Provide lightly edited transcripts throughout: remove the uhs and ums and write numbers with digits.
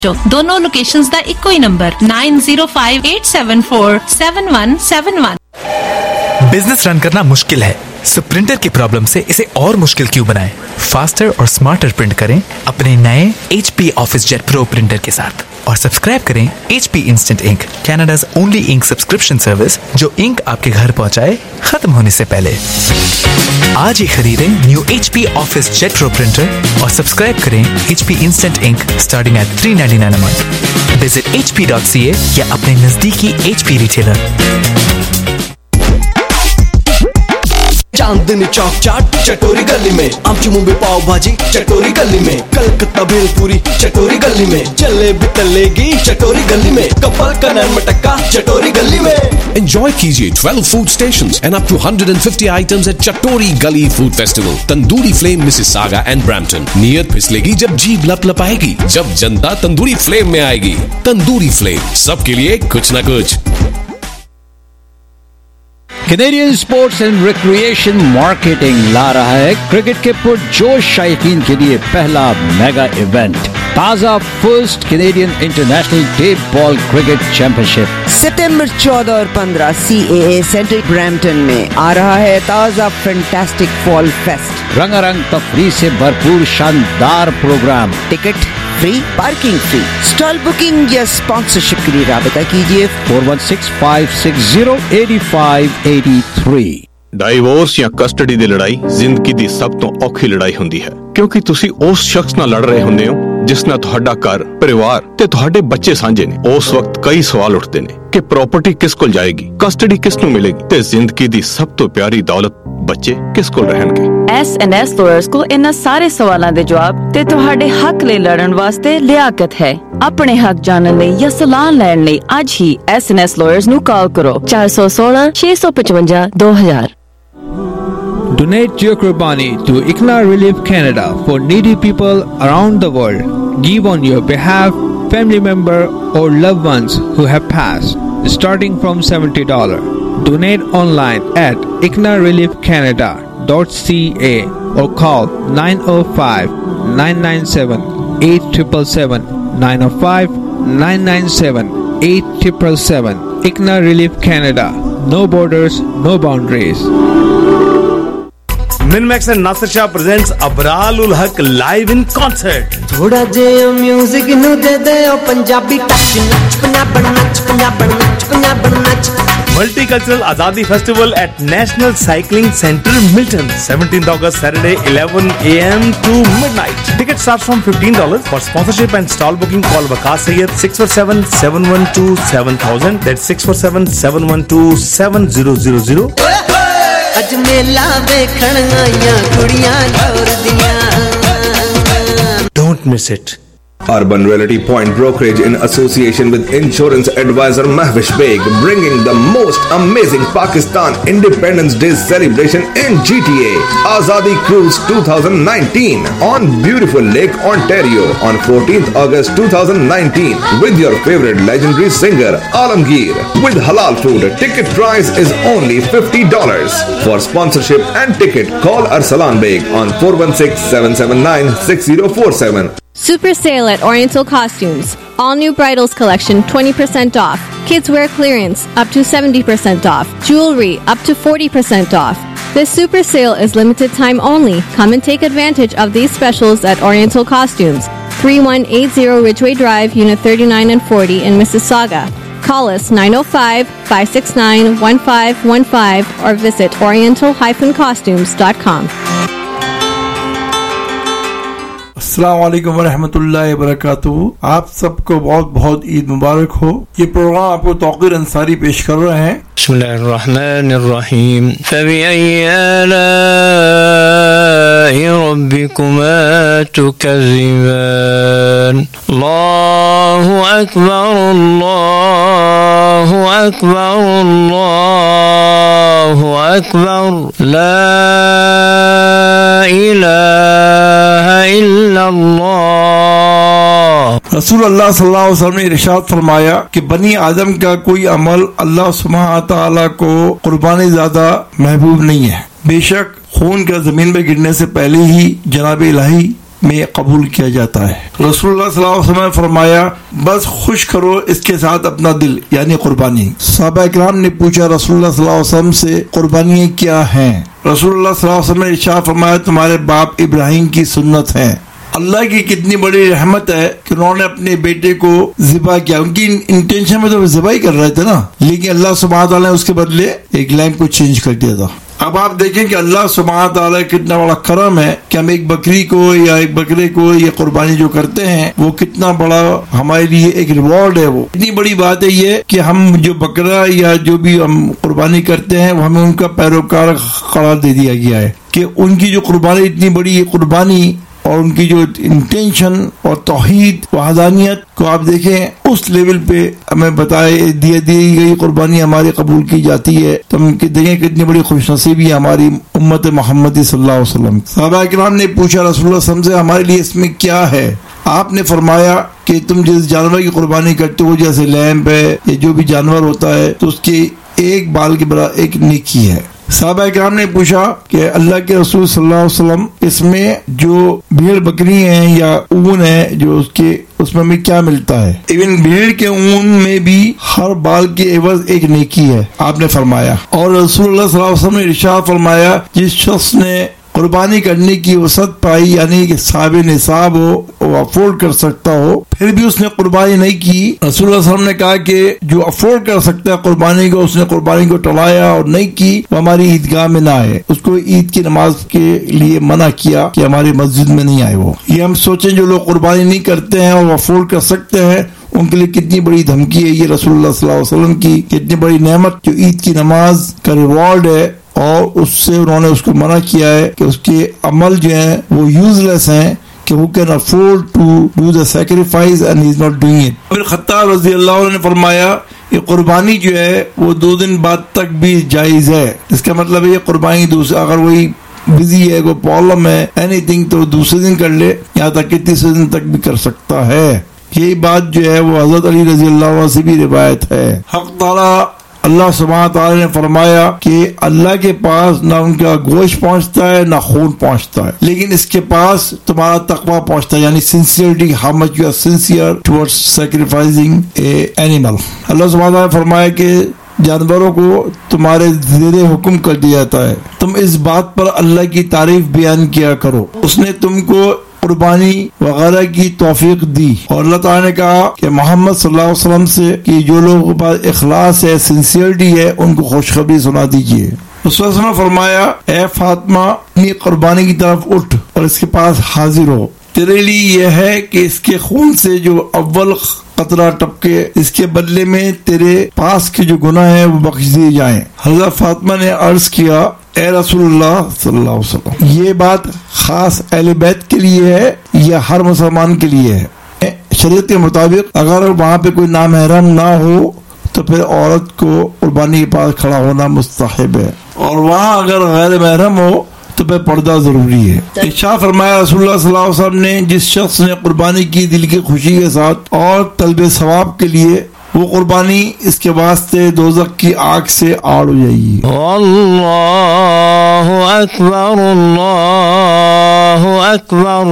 दोनों लोकेशंस दा इक्को ही नंबर 9058747171। बिजनेस रन करना मुश्किल है, सो प्रिंटर की प्रॉब्लम से इसे और मुश्किल क्यों बनाएं? फास्टर और स्मार्टर प्रिंट करें अपने नए HP ऑफिसजेट प्रो प्रिंटर के साथ और सब्सक्राइब करें HP instant ink, Canada's only ink subscription service जो इंक आपके घर पहुंचाए खत्म होने से पहले। आज ही खरीदें new HP OfficeJet pro printer और सब्सक्राइब करें HP instant ink starting at $399 a month। Visit hp.ca या अपने नजदीकी HP रिटेलर। चांदनी चौक चाट चटोरी गली में, आमची मुंबई पाव भाजी चटोरी गली में, कलकत्ता भेलपूरी चटोरी गली में, जलेबी तलेगी चटोरी गली में, कपल का नरम मटक्का चटोरी गली में। Enjoy कीजिए 12 food stations and up to 150 items at Chatori Gully Food Festival, Tandoori Flame, Mississauga and Brampton। नियत फिसलेगी जब जीभ लपलपाएगी, जब जनता तंदूरी फ्लेम में आएगी। तंदूरी फ्लेम, सबके लिए कुछ न कुछ। Canadian sports and recreation marketing ला रहा है क्रिकेट के पुरजोश शायकीन के लिए पहला मेगा इवेंट, ताजा first Canadian international day ball cricket championship. सितंबर 14 और 15 CAA सेंटर ब्रैम्पटन में आ रहा है ताजा फैंटास्टिक फॉल फेस्ट। रंगारंग तफरीह से भरपूर शानदार programme, ticket free, parking free. Stall booking या स्पॉन्सरशिप के लिए राबता कीजिए 4165608583। डाइवोर्स या कस्टडी ਦੀ ਲੜਾਈ ਜ਼ਿੰਦਗੀ ਦੀ ਸਭ ਤੋਂ ਔਖੀ ਲੜਾਈ ਹੁੰਦੀ ਹੈ, ਕਿਉਂਕਿ ਤੁਸੀਂ ਉਸ ਸ਼ਖਸ ਨਾਲ ਲੜ ਰਹੇ ਹੁੰਦੇ ਹੋ ਜਿਸ ਨਾਲ ਤੁਹਾਡਾ ਘਰ, ਪਰਿਵਾਰ ਤੇ ਤੁਹਾਡੇ ਬੱਚੇ ਸਾਂਝੇ ਨੇ। ਉਸ ਵਕਤ ਕਈ ਸਵਾਲ ਉੱਠਦੇ ਨੇ ਕਿ ਪ੍ਰਾਪਰਟੀ ਕਿਸ ਕੋਲ ਜਾਏਗੀ, ਕਸਟਡੀ ਕਿਸ ਨੂੰ ਮਿਲੇਗੀ ਤੇ ਜ਼ਿੰਦਗੀ ਦੀ ਸਭ ਤੋਂ ਪਿਆਰੀ ਦੌਲਤ ਬੱਚੇ ਕਿਸ ਕੋਲ ਰਹਿਣਗੇ। S&S lawyers ਕੋਲ ਇਹਨਾਂ ਸਾਰੇ ਸਵਾਲਾਂ ਦੇ ਜਵਾਬ ਤੇ ਤੁਹਾਡੇ ਹੱਕ ਲਈ ਲੜਨ ਵਾਸਤੇ ਲਿਆਕਤ ਹੈ। ਆਪਣੇ ਹੱਕ ਜਾਣਨ ਲਈ ਜਾਂ ਸਲਾਹ ਲੈਣ ਲਈ ਅੱਜ ਹੀ S&S lawyers ਨੂੰ ਕਾਲ ਕਰੋ 416 655 2000। Donate your Qurbani to ICNA Relief Canada for needy people around the world. Give on your behalf, family member or loved ones who have passed, starting from $70. Donate online at icnareliefcanada.ca or call 905-997-8777, 905-997-8777. ICNA Relief Canada. No borders, no boundaries. MinMax and Nasir Shah presents Abrar ul Haq live in concert. थोड़ा जे music नु दे दे ओ Punjabi touch, नच पंजाबन नच पंजाबन नच पंजाबन नच। Multicultural Azadi festival at national cycling centre Milton, 17th August Saturday 11 AM to midnight. Ticket starts from $15. For sponsorship and stall booking, call Waqas Sayyed 647-712-7000. That's 647-712-7000. अज मेला देखण आईयां कुड़ियां लौर दियां। Don't miss it. Urban Realty Point Brokerage in association with insurance advisor Mahwish Beg, bringing the most amazing Pakistan Independence Day celebration in GTA. Azadi Cruise 2019 on beautiful Lake Ontario on 14th August 2019 with your favorite legendary singer Alamgir with halal food. Ticket price is only $50. For sponsorship and ticket, call Arsalan Beg on 416-779-6047. Super sale at Oriental Costumes. All new bridals collection 20% off. Kids wear clearance up to 70% off. Jewelry up to 40% off. This super sale is limited time only. Come and take advantage of these specials at Oriental Costumes. 3180 Ridgeway Drive, Unit 39 and 40 in Mississauga. Call us 905-569-1515 or visit oriental-costumes.com. अस्सलाम वालेकुम वरहमतुल्लाहि वबरकातुहू। आप सबको बहुत बहुत ईद मुबारक हो। ये programme आपको तौकीर अंसारी पेश कर रहे हैं। बिस्मिल्लाहिर्रहमानिर्रहीम। फबिअय्यि आलाइ रब्बिकुमा तुकज़्ज़िबान। अल्लाहु अकबर, अल्लाहु अकबर, अल्लाहु अकबर, ला इलाहा रसूल अल्लाह सल्लल्लाहु अलैहि वसल्लम ने इरशाद फरमाया कि बनी आदम का कोई अमल अल्लाह सुब्हानहू व तआला को कुर्बानी ज्यादा महबूब नहीं है। बेशक खून का जमीन में गिरने से पहले ही जनाब इलाही में कबूल किया जाता है। रसूलुल्लाह सल्लल्लाहु अलैहि वसल्लम ने फरमाया, बस खुश करो इसके साथ अपना दिल, यानी कुर्बानी। सहाबा इकराम ने पूछा रसूलुल्लाह सल्लल्लाहु अलैहि वसल्लम से, कुर्बानियाँ क्या हैं? रसूलुल्लाह सल्लल्लाहु अलैहि वसल्लम ने इरशाद फरमाया, तुम्हारे बाप इब्राहिम की सुन्नत है। अल्लाह की कितनी बड़ी रहमत है कि उन्होंने अपने बेटे को ज़िबा किया। उनकी इंटेंशन में तो वो ज़िबा ही कर रहे थे ना, लेकिन अल्लाह सुब्हानहू तआला ने उसके बदले एक लैम्प को चेंज कर दिया था। अब आप देखें कि अल्लाह सुब्हानहू तआला कितना बड़ा करम है कि हम एक बकरी को या एक बकरे को ये कुर्बानी जो करते हैं वो कितना बड़ा हमारे लिए एक रिवॉर्ड है। वो इतनी बड़ी बात है ये कि हम जो बकरा या जो भी हम कुर्बानी करते हैं वो हमें उनका पैरोकार करार दे दिया गया है कि उनकी जो कुर्बानी इतनी बड़ी ये कुर्बानी और उनकी जो इंटेंशन और तौहीद वहदानियत को आप देखें उस लेवल पे हमें बताए दी गई कुर्बानी हमारी कबूल की जाती है, तो हम देखें कितनी बड़ी खुशनसीबी है हमारी उम्मत मोहम्मदी सल्लल्लाहु अलैहि वसल्लम। सहाबा किराम ने पूछा रसूलुल्लाह सल्लल्लाहु अलैहि वसल्लम से, हमारे लिए इसमें क्या है? आपने फरमाया कि तुम जिस जानवर की कुर्बानी करते हो, जैसे लैम्प है या जो भी जानवर होता है, तो उसके एक बाल के बराबर एक नेकी है। साहबा इकराम ने पूछा कि अल्लाह के रसूल सल्लल्लाहु अलैहि वसल्लम, इसमें जो भेड़ बकरी हैं या ऊन है जो उसके उसमें हमें क्या मिलता है? इवन भेड़ के ऊन में भी हर बाल के एवज एक नेकी है, आपने फरमाया। और रसूलुल्लाह सल्लल्लाहु अलैहि वसल्लम ने इरशाद फरमाया, जिस शख्स ने कुर्बानी करने की वसत पाई, यानी कि साहिब निसाब हो, वो अफोर्ड कर सकता हो, फिर भी उसने कुर्बानी नहीं की, रसूलुल्लाह सल्लल्लाहु अलैहि वसल्लम ने कहा कि जो अफोर्ड कर सकता है कुर्बानी को, उसने कुर्बानी को टलाया और नहीं की, वो हमारी ईदगाह में ना आए। उसको ईद की नमाज के लिए मना किया कि हमारी मस्जिद में नहीं आए। वो ये हम सोचें जो लोग कुर्बानी नहीं करते हैं और अफोर्ड कर सकते हैं, उनके लिए कितनी बड़ी धमकी है ये रसूलुल्लाह सल्लल्लाहु अलैहि वसल्लम की, कितनी बड़ी नेमत जो ईद की नमाज का रिवॉर्ड है, और उससे उन्होंने उसको मना किया है कि उसके अमल जो है वो यूजलेस हैं, कि who can afford to do the sacrifice and he is not doing it। फिर खत्ताब रज़ी अल्लाह अन्हु ने फरमाया, ये कुर्बानी जो है वो 2 दिन बाद तक भी जायज है। इसका मतलब है ये कुर्बानी दूसरा, अगर वही बिजी है, कोई प्रॉब्लम है, एनीथिंग, तो दूसरे दिन कर ले, यहाँ तक कि तीसरे दिन तक भी कर सकता है। यही बात जो है वो हजरत अली रज़ी अल्लाह अन्हु से भी रिवायत है। हक़ ताला अल्लाह सुब्हानहू तआला ने फरमाया कि अल्लाह के पास ना उनका गोश्त पहुंचता है ना खून पहुंचता है, लेकिन इसके पास तुम्हारा तकवा पहुंचता है, यानी sincerity, how much you are sincere towards sacrificing a animal. Allah सुब्हानहू तआला ने फरमाया कि जानवरों को तुम्हारे ज़ेरे हुक्म कर दिया जाता है, तुम इस बात पर अल्लाह की तारीफ बयान किया करो, उसने तुमको कुर्बानी वगैरह की तौफीक दी। और अल्लाह ताला ने कहा कि मोहम्मद सल्लल्लाहु अलैहि वसल्लम से कि जो लोगों के पास इखलास है, सिंसियरिटी है, उनको खुशखबरी सुना दीजिए। उसने फरमाया, ए फातिमा, अपनी कुर्बानी की तरफ उठ और इसके पास हाजिर हो। तेरे लिए यह है कि इसके खून से जो अव्वल कतरा टपके, इसके बदले में तेरे पास के जो गुनाह है वो बख्श दिए जाएं। हज़रत फातिमा ने अर्ज किया, ए रसूलुल्लाह सल्लल्लाहु अलैहि वसल्लम, ये बात खास अहले बैत के लिए है या हर मुसलमान के लिए है? शरीयत के मुताबिक अगर वहाँ पे कोई नामहरम ना हो तो फिर औरत को कुर्बानी के पास खड़ा होना मुस्तहब है, और वहाँ अगर गैर महरम हो तो फिर पर्दा जरूरी है। इरशाद फरमाया रसूलुल्लाह सल्लल्लाहु अलैहि वसल्लम ने, जिस शख्स ने कुर्बानी की दिल की खुशी के साथ और तलब सवाब के लिए, वो कुर्बानी इसके वास्ते दोज़ख की आग से आड़ हो जाएगी। अल्लाहु अकबर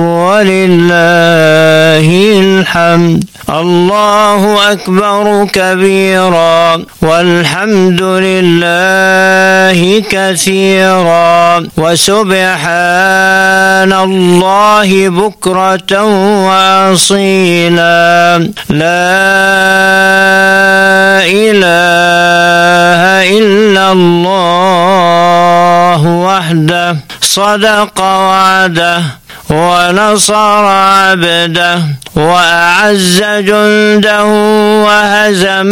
वलिल्लाहिल हम्द। अल्लाहु अकबर कबीरा वल्हम्दुलिल्लाहि कसीरा व सुब्हानल्लाहि बुक्रतन व असीला। ला इलाहा इल्लल्लाह वहदह सदक़ वअदह ونصر عبده وأعز جنده وهزم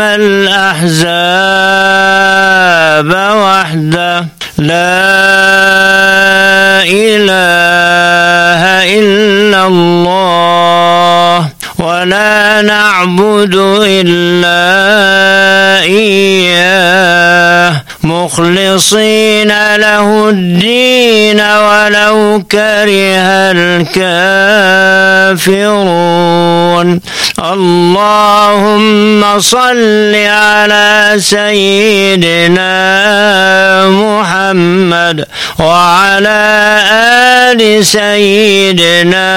الأحزاب وحده لا إله إلا الله ولا نعبد إلا إياه مخلصين له الدين ولو كره الكافرون اللهم صل على سيدنا محمد وعلى آل سيدنا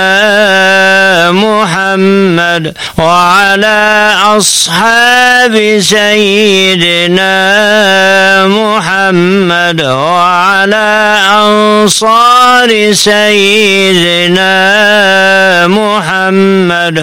محمد وعلى أصحاب سيدنا محمد وعلى أنصار سيدنا محمد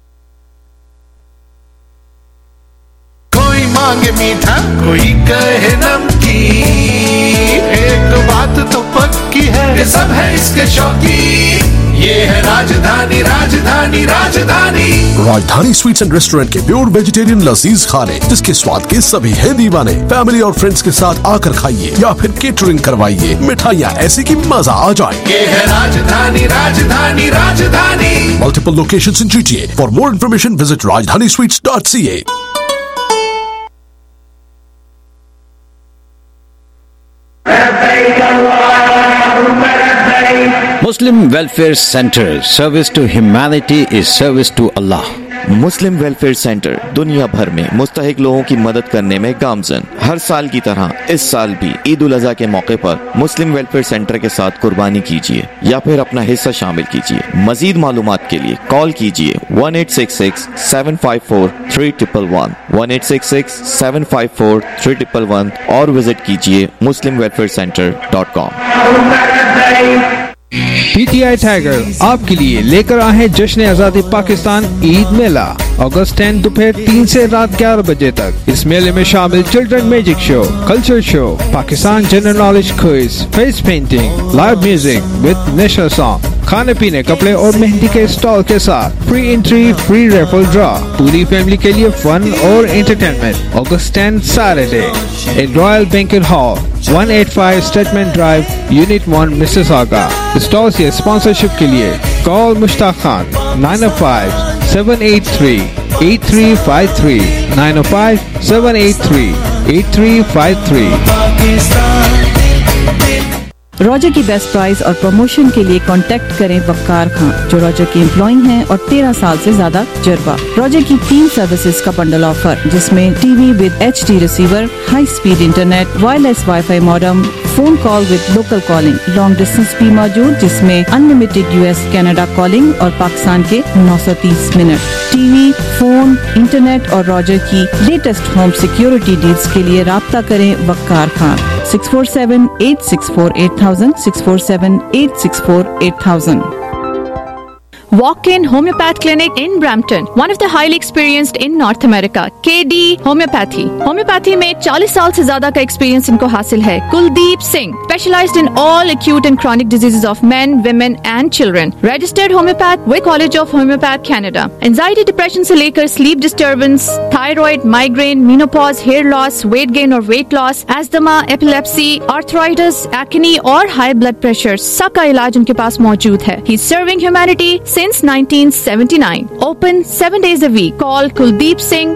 कोई मांगे मीठा कोई कहे नमकीन एक बात तो पक्की है ये सब है इसके शौकीन ये है राजधानी Rajdhani Rajdhani Rajdhani sweets and restaurant के प्योर वेजिटेरियन लजीज खाने जिसके स्वाद के सभी है दीवाने। फैमिली और फ्रेंड्स के साथ आकर खाइए या फिर केटरिंग करवाइए। मिठाइयाँ ऐसी कि मजा आ जाए। ये है राजधानी राजधानी राजधानी। Multiple locations in GTA. For more information, visit rajdanisweets.ca. Muslim Welfare Center. Service to humanity is service to Allah. Muslim welfare centre दुनिया भर में मुस्तहिक लोगों की मदद करने में गामजन। हर साल की तरह इस साल भी ईद उल अज़हा के मौके पर मुस्लिम वेलफेयर सेंटर के साथ कुर्बानी कीजिए या फिर अपना हिस्सा शामिल कीजिए। मजीद मालूमात के लिए कॉल कीजिए 1866-754-3111 1866-754-3111 और विजिट कीजिए muslimwelfarecenter.com। PTI टाइगर आपके लिए लेकर आए हैं जश्न आजादी पाकिस्तान ईद मेला अगस्त 10 दोपहर 3 से रात 11 बजे तक। इस मेले में शामिल children magic show, culture show, Pakistan general knowledge quiz, face painting, live music with national song, खाने पीने, कपड़े और मेहंदी के स्टॉल के साथ free entry, free raffle draw, पूरी फैमिली के लिए फन और एंटरटेनमेंट। अगस्त 10 Saturday in royal banquet hall 185 statement drive unit 1 Mississauga. Stalls या स्पॉन्सरशिप के लिए कॉल मुश्ताक खान 905-783-8353 905-783-8353। रॉजर की बेस्ट प्राइस और प्रमोशन के लिए कांटेक्ट करें वक्कार खान जो रॉजर के एम्प्लॉय हैं और 13 साल से ज्यादा तजुर्बा। रॉजर की 3 सर्विसेज का बंडल ऑफर जिसमें TV with HD receiver, high speed internet, wireless WiFi modem, phone call with local calling, long distance भी मौजूद जिसमें अनलिमिटेड US कनाडा कॉलिंग और पाकिस्तान के 930 मिनट। टीवी, फोन, इंटरनेट और रॉजर की लेटेस्ट होम सिक्योरिटी डील्स के लिए राब्ता करें वक्कार Khan 647-864-8000 647-864-8000। Walk-in Homeopath Clinic in Brampton, one of the highly experienced in North America. KD Homeopathy. Homeopathy में 40 साल से ज्यादा का एक्सपीरियंस इनको हासिल है। Kuldeep Singh, specialized in all acute and chronic diseases of men, women and children. Registered homeopath with College of Homeopath Canada. Anxiety, depression से लेकर sleep disturbance, thyroid, migraine, menopause, hair loss, weight gain और weight loss, asthma, epilepsy, arthritis, acne और high blood pressure सबका इलाज उनके पास मौजूद है। He's serving humanity since 1979. Open 7 days a week. Call Kuldeep Singh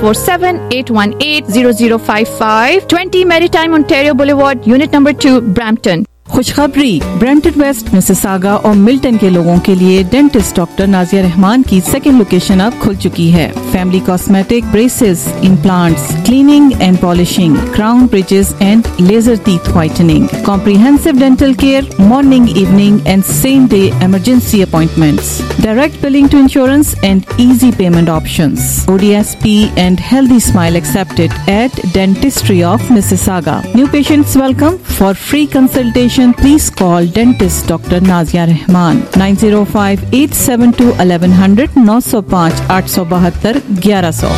647-818-0055 20 Maritime Ontario Boulevard, Unit number 2, Brampton. खुशखबरी, Brampton west, Mississauga और Milton के लोगों के लिए डेंटिस्ट डॉक्टर नाजिया रहमान की सेकेंड लोकेशन अब खुल चुकी है। Family cosmetic, braces, implants, cleaning and polishing, crown bridges and laser teeth whitening, comprehensive dental care, morning, evening and same day emergency appointments, direct billing to insurance and easy payment options, ODSP and healthy smile accepted at Dentistry of Mississauga. New patients welcome. For free consultation please call dentist Dr. Nazia Rahman 905-872-1100 905-872-1100।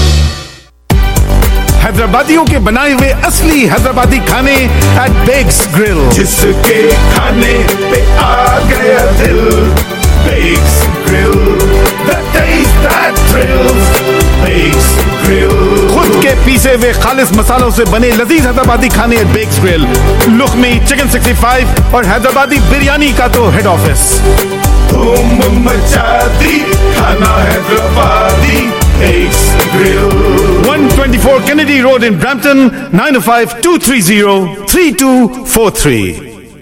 हैदराबादियों के बनाए हुए असली हैदराबादी खाने at bakes grill, जिसके खाने पे आ गया दिल। Bex grill, the taste that thrills. Bex grill, खुद के पीसे हुए खालिस मसालों से बने लजीज हैदराबादी खाने at bakes grill, lukmi, chicken 65 और हैदराबादी बिरयानी का तो हेड ऑफिस। धूम मचा दी, खाना Hyderabadi Ace Grill. 124 Kennedy Road in Brampton, 905-230-3243.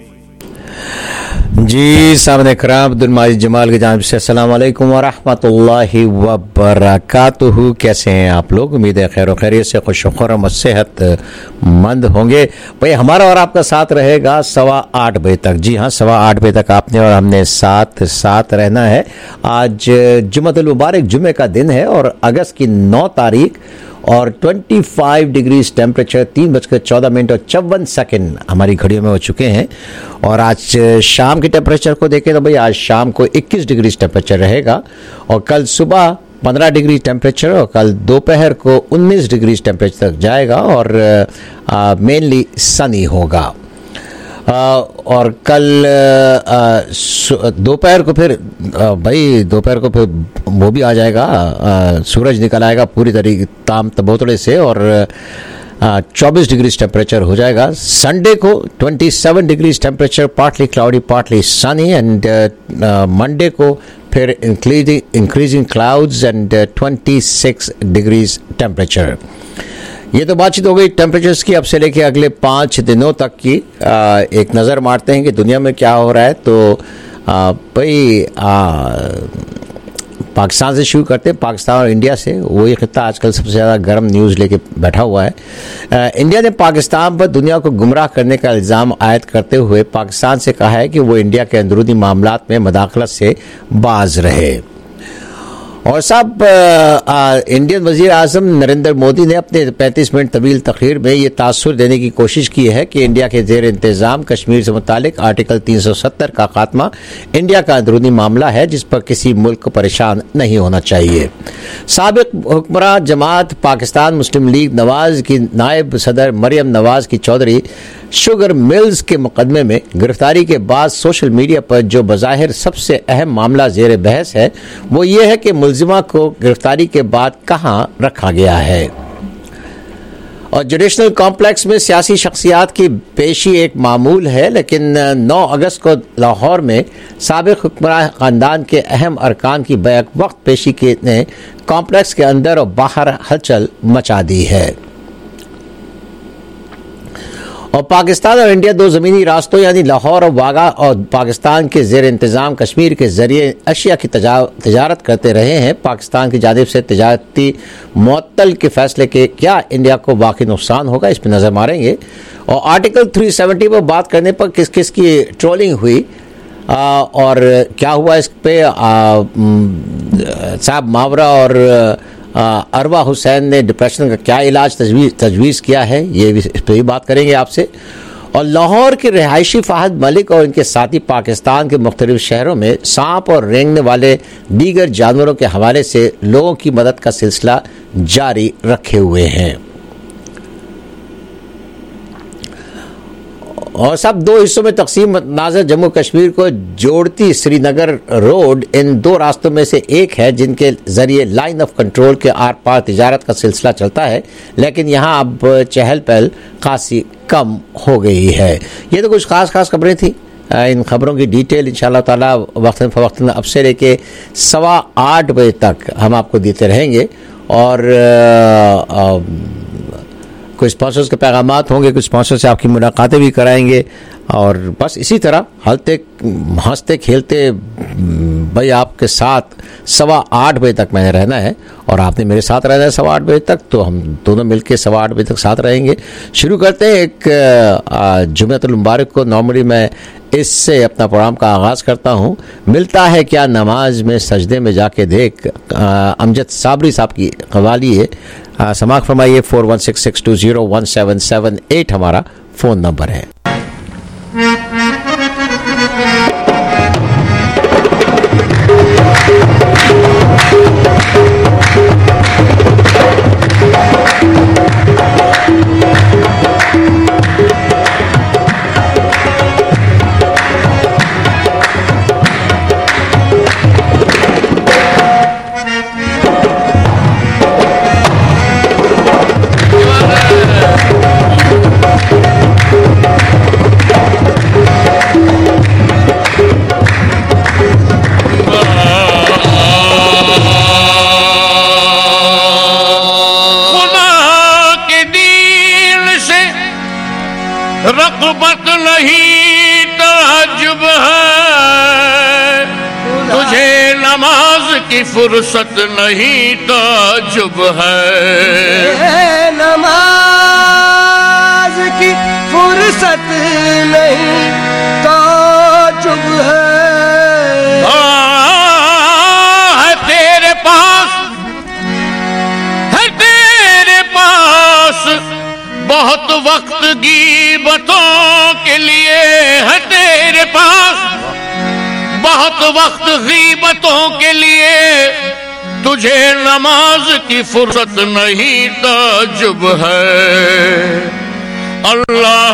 जी सामने कराम दुलमाजी जमाल की जानिब से अस्सलाम वालेकुम व रहमतुल्लाहि व बरकातुहू। कैसे हैं आप लोग? उम्मीद है खैर खैरियत से खुश खुर्रम सेहत मंद होंगे। भाई हमारा और आपका साथ रहेगा 8:15 बजे तक। जी हाँ, 8:15 बजे तक आपने और हमने साथ रहना है। आज जुम्मतुल मुबारक जुमे का दिन है और अगस्त की 9 तारीख और 25 डिग्रीज टेम्परेचर, 3:14 और 54 सेकेंड हमारी घड़ियों में हो चुके हैं। और आज शाम के टेम्परेचर को देखें तो भाई आज शाम को 21 डिग्रीज टेम्परेचर रहेगा और कल सुबह 15 डिग्री टेम्परेचर और कल दोपहर को 19 डिग्रीज टेम्परेचर तक जाएगा और मेनली सनी होगा। और कल दोपहर को फिर वो भी आ जाएगा, सूरज निकल आएगा पूरी तरीके ताम तबोतड़े से और 24 डिग्री टेम्परेचर हो जाएगा। संडे को 27 degree temperature, partly cloudy partly sunny and Monday को फिर increasing clouds and 26 degrees temperature. ये तो बातचीत हो गई टेम्परेचर्स की। अब से लेके अगले 5 दिनों तक की एक नज़र मारते हैं कि दुनिया में क्या हो रहा है। तो भाई पाकिस्तान से शुरू करते हैं, पाकिस्तान और इंडिया से। वही खित्ता आजकल सबसे ज़्यादा गर्म न्यूज़ लेके बैठा हुआ है। इंडिया ने पाकिस्तान पर दुनिया को गुमराह करने का इल्ज़ाम आयद करते हुए पाकिस्तान से कहा है कि वो इंडिया के अंदरूनी मामलात में मदाखलत से बाज रहे। और साहब इंडियन वज़ीर आज़म नरेंद्र मोदी ने अपने 35 मिनट तवील तकरीर में ये तासुर देने की कोशिश की है कि इंडिया के ज़ेर इंतज़ाम कश्मीर से मुतालिक आर्टिकल 370 का खात्मा इंडिया का अंदरूनी मामला है जिस पर किसी मुल्क को परेशान नहीं होना चाहिए। साबिक हुक्मरान जमात पाकिस्तान मुस्लिम लीग नवाज की नायब सदर मरियम नवाज की चौधरी शुगर मिल्स के मुकदमे में गिरफ्तारी के बाद सोशल मीडिया पर जो बज़ाहिर सबसे अहम मामला ज़ेर बहस है वो ये है कि मुल्जिमा को गिरफ्तारी के बाद कहाँ रखा गया है। और जुडिशनल कॉम्प्लेक्स में सियासी शख्सियात की पेशी एक मामूल है, लेकिन 9 अगस्त को लाहौर में साबिक हुक्मरान ख़ानदान के अहम अरकान की बैक वक्त पेशी ने कॉम्प्लेक्स के अंदर और बाहर हलचल मचा दी है। और पाकिस्तान और इंडिया दो ज़मीनी रास्तों यानी लाहौर और वागा और पाकिस्तान के ज़ेर इंतज़ाम कश्मीर के ज़रिए अशिया की तजारत करते रहे हैं। पाकिस्तान की जानिब से तजारती मुअत्तल के फैसले के क्या इंडिया को वाकई नुकसान होगा, इस पर नज़र मारेंगे। और आर्टिकल 370 पर बात करने पर किस किस की ट्रोलिंग हुई और क्या हुआ इस पे साहब मावरा और अरवा हुसैन ने डिप्रेशन का क्या इलाज तजवीज़ किया है, ये इस पर भी बात करेंगे आपसे। और लाहौर के रिहायशी फ़हद मलिक और इनके साथी पाकिस्तान के मुख्तलिफ शहरों में सांप और रेंगने वाले दीगर जानवरों के हवाले से लोगों की मदद का सिलसिला जारी रखे हुए हैं। और सब 2 हिस्सों में तकसीम नाज़र जम्मू कश्मीर को जोड़ती श्रीनगर रोड इन 2 रास्तों में से एक है जिनके ज़रिए लाइन ऑफ कंट्रोल के आर पार तिजारत का सिलसिला चलता है, लेकिन यहाँ अब चहल पहल खासी कम हो गई है। ये तो कुछ ख़ास खबरें थी। इन खबरों की डिटेल इंशाअल्लाह ताला वक्तन फ़वक्तन अब से लेके 8:15 बजे तक हम आपको देते रहेंगे। और कुछ स्पॉन्सर्स के पैगामात होंगे, कुछ स्पॉन्सर से आपकी मुलाकातें भी कराएंगे और बस इसी तरह हंसते खेलते भाई आपके साथ 8:15 बजे तक मैंने रहना है और आपने मेरे साथ रहना है 8:15 बजे तक, तो हम दोनों मिलकर 8:15 बजे तक साथ रहेंगे। शुरू करते हैं एक जुम्मतुल मुबारक को। नॉर्मली मैं इससे अपना प्रोग्राम का आगाज़ करता हूँ। मिलता है क्या नमाज में सजदे में जाके देख, अमजद साबरी साहब की कवाली है। समाअत फरमाइए। 4166201778 हमारा फ़ोन नंबर है। रग़बत नहीं ताजुब है, तुझे नमाज की फुर्सत नहीं ताजुब है। नमाज की फुर्सत नहीं ताजुब है। है तेरे पास बहुत वक्त गीबतों के लिए, है तेरे पास बहुत वक्त गीबतों के लिए, तुझे नमाज की फुर्सत नहीं ताजुब है। अल्लाह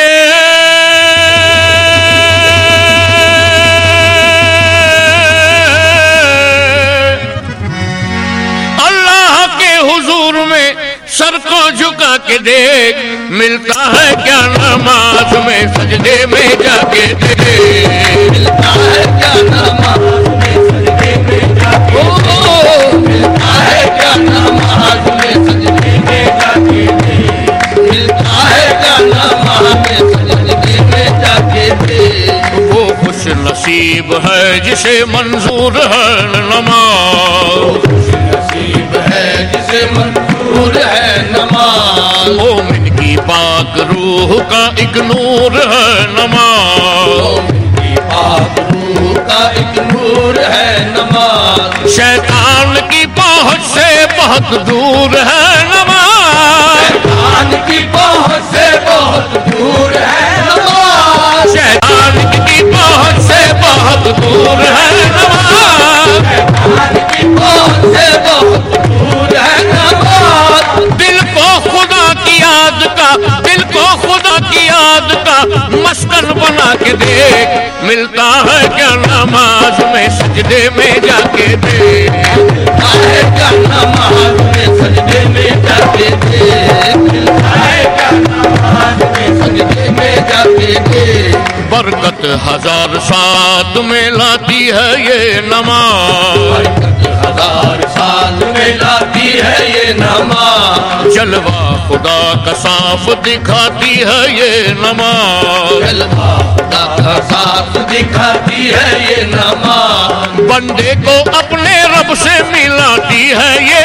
के हुजूर में सर को झुका के देख, मिलता है क्या नमाज में सजदे में जाके देख, मिलता है क्या नमाज में सजदे में जाके देख, मिलता है क्या नमाज में सजदे में जाके देख, मिलता है क्या नमाज में सजदे में जाके देख। वो खुश नसीब है जिसे मंजूर है नमाज, खुश नसीब है जिसे मंजूर है नमाज। मोमिन की पाक रूह का एक नूर है नमाज, मोमिन की पाक रूह का एक नूर है नमाज। शैतान की पहुंच से बहुत दूर है नमाज, शैतान की पहुंच से बहुत दूर है नमाज, शैतान की पहुंच से बहुत दूर है नमाज, शैतान की पहुंच से बहुत दूर है नमाज। दिल को खुदा की याद का, दिल को खुदा की याद का मस्कन बना के देख, मिलता है क्या नमाज में सजदे में जाके देख, मिलता है क्या नमाज में सजदे में जाके देख, मिलता है क्या नमाज में सजदे में जाके देख। बरकत हजार साथ में लाती है ये नमाज, बरकत हजार साथ में लाती है ये नमाज। जलवा खुदा का साफ दिखाती है ये नमाज, जलवा खुदा का साफ दिखाती है ये नमाज। बंदे को अपने रब से मिलाती है ये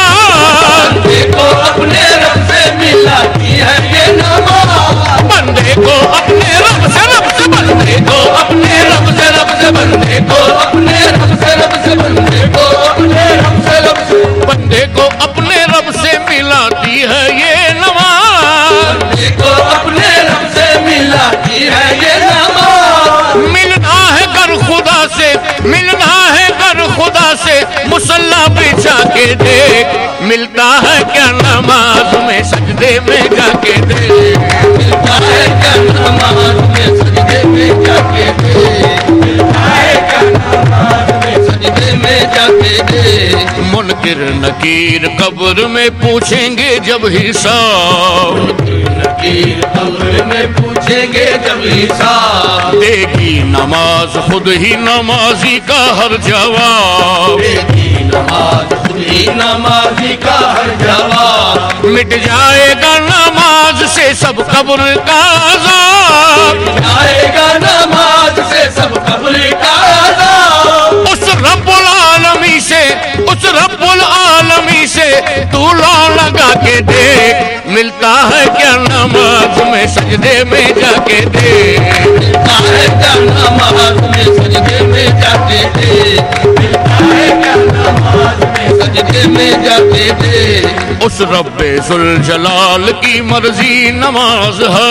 नमाज, बंदे को अपने रब से मिलाती है ये नमाज। बंदे को अपने रब से, बंदे को अपने रब से, बंदे को अपने रब से, बंदे को अपने रब से, बंदे को अपने रब से मिलाती है ये नमाज, बंदे को अपने रब से मिलाती है ये नमाज। मिलना है कर खुदा से, मिलना है कर खुदा से मुसल्ला बिछा के देख, मिलता है क्या नमाज में सजदे में जाके देख, मिलता है क्या नमाज में सजदे में जाके देख, मिलता है क्या नमाज में सजदे में जाके देख। मुनकिर नकीर कब्र में पूछेंगे जब हिसाब, नकीर कब्र में पूछेंगे जब हिसाब, देगी नमाज खुद ही नमाजी का हर जवाब, देगी नमाज खुद ही नमाजी का हर जवाब। मिट जाएगा नमाज से सब कब्र का अज़ाब, मिट जाएगा नमाज से सब कब्र का अज़ाब। उस रब्बुल आलमी से, उस रब्बुल आलमी से तू लो लगा के देख, मिलता है क्या नमाज में सजदे में जाके देख, मिलता है क्या नमाज में सजदे में जाके देख, मिलता है क्या नमाज में सजदे में जाके देख। उस रब्बे जुल जलाल की मर्जी नमाज है,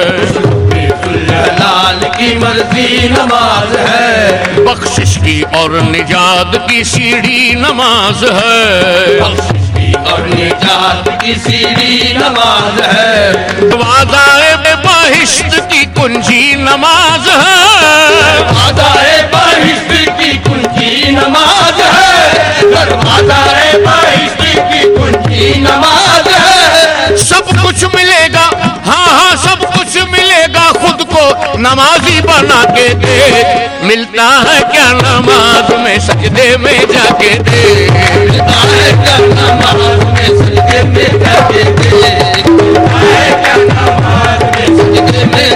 जलाल की मर्जी नमाज है। बख्शिश की और निजात की सीढ़ी नमाज है, बख्शिश की और निजात की सीढ़ी नमाज है। वादाए बाहिश्त की कुंजी नमाज है, वादाए बाहिश्त की कुंजी नमाज है, वादाए बाहिश्त की कुंजी नमाज है। सब कुछ मिलेगा, हाँ हाँ सब कुछ मिलेगा, खुद को नमाजी बना के देख, मिलता है क्या नमाज में सजदे में जाके देख, मिलता है क्या नमाज में सजदे में जाके देख, मिलता है क्या नमाज में सजदे में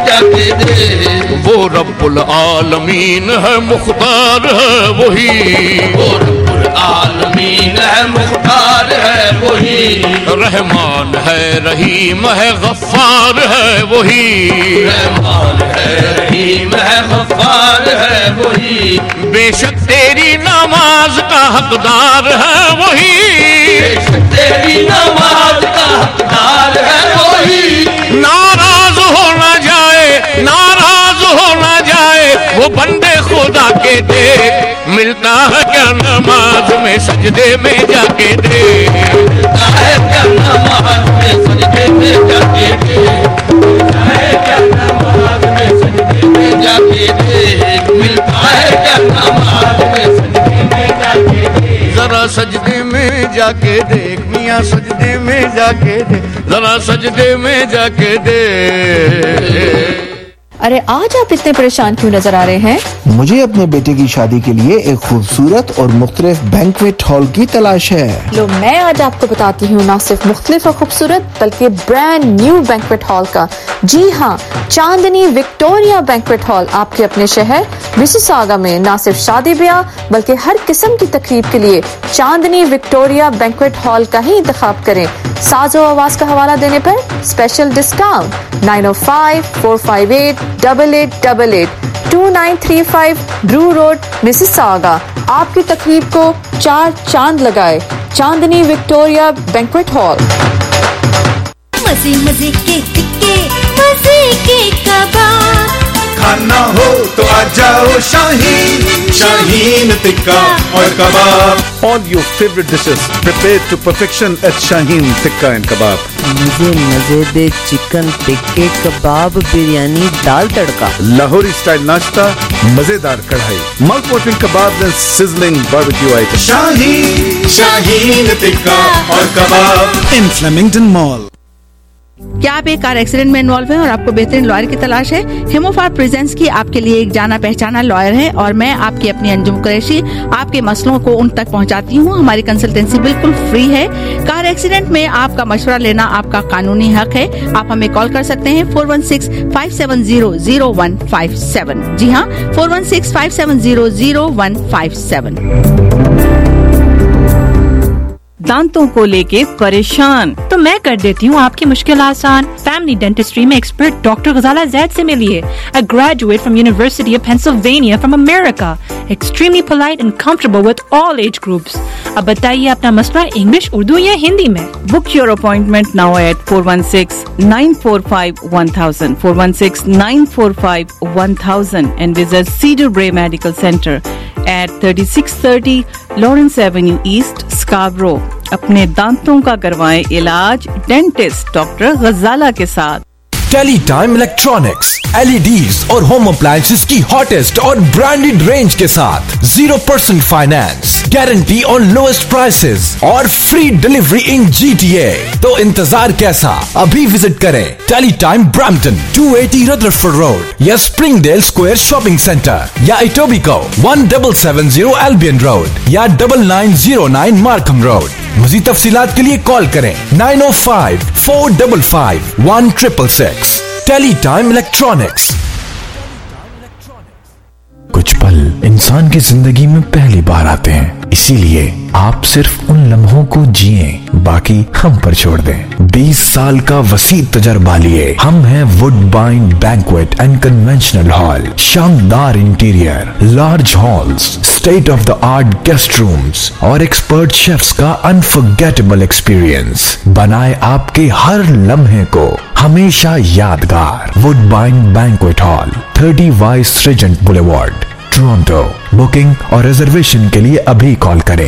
रब्बुल आलमीन है, मुख्तार है वही। वो रब्बुल आलमीन है, मुख्तार है वही। रहमान है, रहीम है, गफ्फार है वही। रहमान है, रहीम है, गफ्फार है वही। बेशक तेरी नमाज का हकदार है वही। बेशक तेरी नमाज का हकदार है वही। नाराज हो न जाए, नाराज हो न जाए वो बंदे खुदा के देख। मिलता है क्या नमाज में सजदे में जाके देख। मिलता है क्या नमाज में सजदे में जाके देख। मिलता है क्या नमाज में सजदे में जाके देख। मिलता है क्या नमाज में सजदे में जाके देख। जरा सजदे में जाके देख मियां, सजदे में जाके देख, जरा सजदे में जाके देख। अरे आज आप इतने परेशान क्यों नजर आ रहे हैं? मुझे अपने बेटे की शादी के लिए एक खूबसूरत और मुख्तलिफ बैंक्वेट हॉल की तलाश है। लो मैं आज आपको बताती हूँ ना सिर्फ मुख्तलिफ और खूबसूरत बल्कि ब्रांड न्यू बैंक्वेट हॉल का। जी हाँ, चांदनी विक्टोरिया बैंक्वेट हॉल आपके अपने शहर मिसिसागा में ना सिर्फ शादी ब्याह बल्कि हर किस्म की तकरीब के लिए चांदनी विक्टोरिया बैंक्वेट हॉल का ही इंतखाब करें। साजो आवाज का हवाला देने पर special discount 905-458-8888 2935 Drew road Mississauga. आपकी तकरीब को 4 चांद लगाए। Chandni Victoria banquet hall. मजे मजे के टिक्के, मजे के कबाब, खाना हो तो आ जाओ शाहीन, शाहीन टिक्का और कबाब। All your favorite dishes prepared to perfection at Shaheen Tikka and Kebab. मुझे मजेदार चिकन टिक्के कबाब, बिरयानी, दाल तड़का, Lahori style नाश्ता, मजेदार कढ़ाई, mouth watering kebabs and sizzling barbecue items. Shaheen, Shaheen tikka और कबाब In Flemington Mall. क्या आप एक कार एक्सीडेंट में इन्वॉल्व हैं और आपको बेहतरीन लॉयर की तलाश है? हिमोफार प्रेजेंस की आपके लिए एक जाना पहचाना लॉयर है और मैं आपकी अपनी अंजुम कुरैशी आपके मसलों को उन तक पहुंचाती हूं। हमारी कंसल्टेंसी बिल्कुल फ्री है। कार एक्सीडेंट में आपका मशवरा लेना आपका कानूनी हक है। आप हमें कॉल कर सकते हैं 416-570-0157। जी हाँ, 416-570-0157। दांतों को लेके परेशान तो मैं कर देती हूँ आपकी मुश्किल आसान। फैमिली डेंटिस्ट्री में एक्सपर्ट डॉक्टर गजाला जैद से मिलिए। A graduate from university of Pennsylvania from America, extremely polite and comfortable with all age groups. अब बताइए अपना मसला इंग्लिश, उर्दू या हिंदी में। Book your appointment now at 416-945-1000 416-945-1000 and visit Cedar Brae Medical Center at 3630 Lawrence Avenue East, Scarborough। अपने दांतों का करवाएं इलाज डेंटिस्ट डॉक्टर गजाला के साथ। टेलीटाइम इलेक्ट्रॉनिक्स, LEDs और होम अप्लायंसेस की हॉटेस्ट और ब्रांडेड रेंज के साथ 0% finance, guarantee on lowest prices और फ्री डिलीवरी इन GTA। तो इंतजार कैसा, अभी विजिट करें टेलीटाइम ब्रैम्पटन 280 रदरफोर्ड रोड या स्प्रिंगडेल स्क्वायर शॉपिंग सेंटर या इटोबिको 1770 एल्बियन रोड या 9909 मार्कम रोड। मज़ीद तफसीलात के लिए कॉल करें 905-455-1666। Teletime electronics. कुछ पल इंसान की जिंदगी में पहली बार आते हैं, इसीलिए आप सिर्फ उन लम्हों को जिए, बाकी हम पर छोड़ दें। 20 साल का वसी तजर्बा लिए हम हैं Woodbine banquet and conventional hall. शानदार interior, large halls, state of the art guest rooms और एक्सपर्ट शेफ्स का अनफॉरगेटेबल एक्सपीरियंस बनाए आपके हर लम्हे को हमेशा यादगार। Woodbine banquet hall, 30 vice regent boulevard, Toronto. Booking और रिजर्वेशन के लिए अभी कॉल करें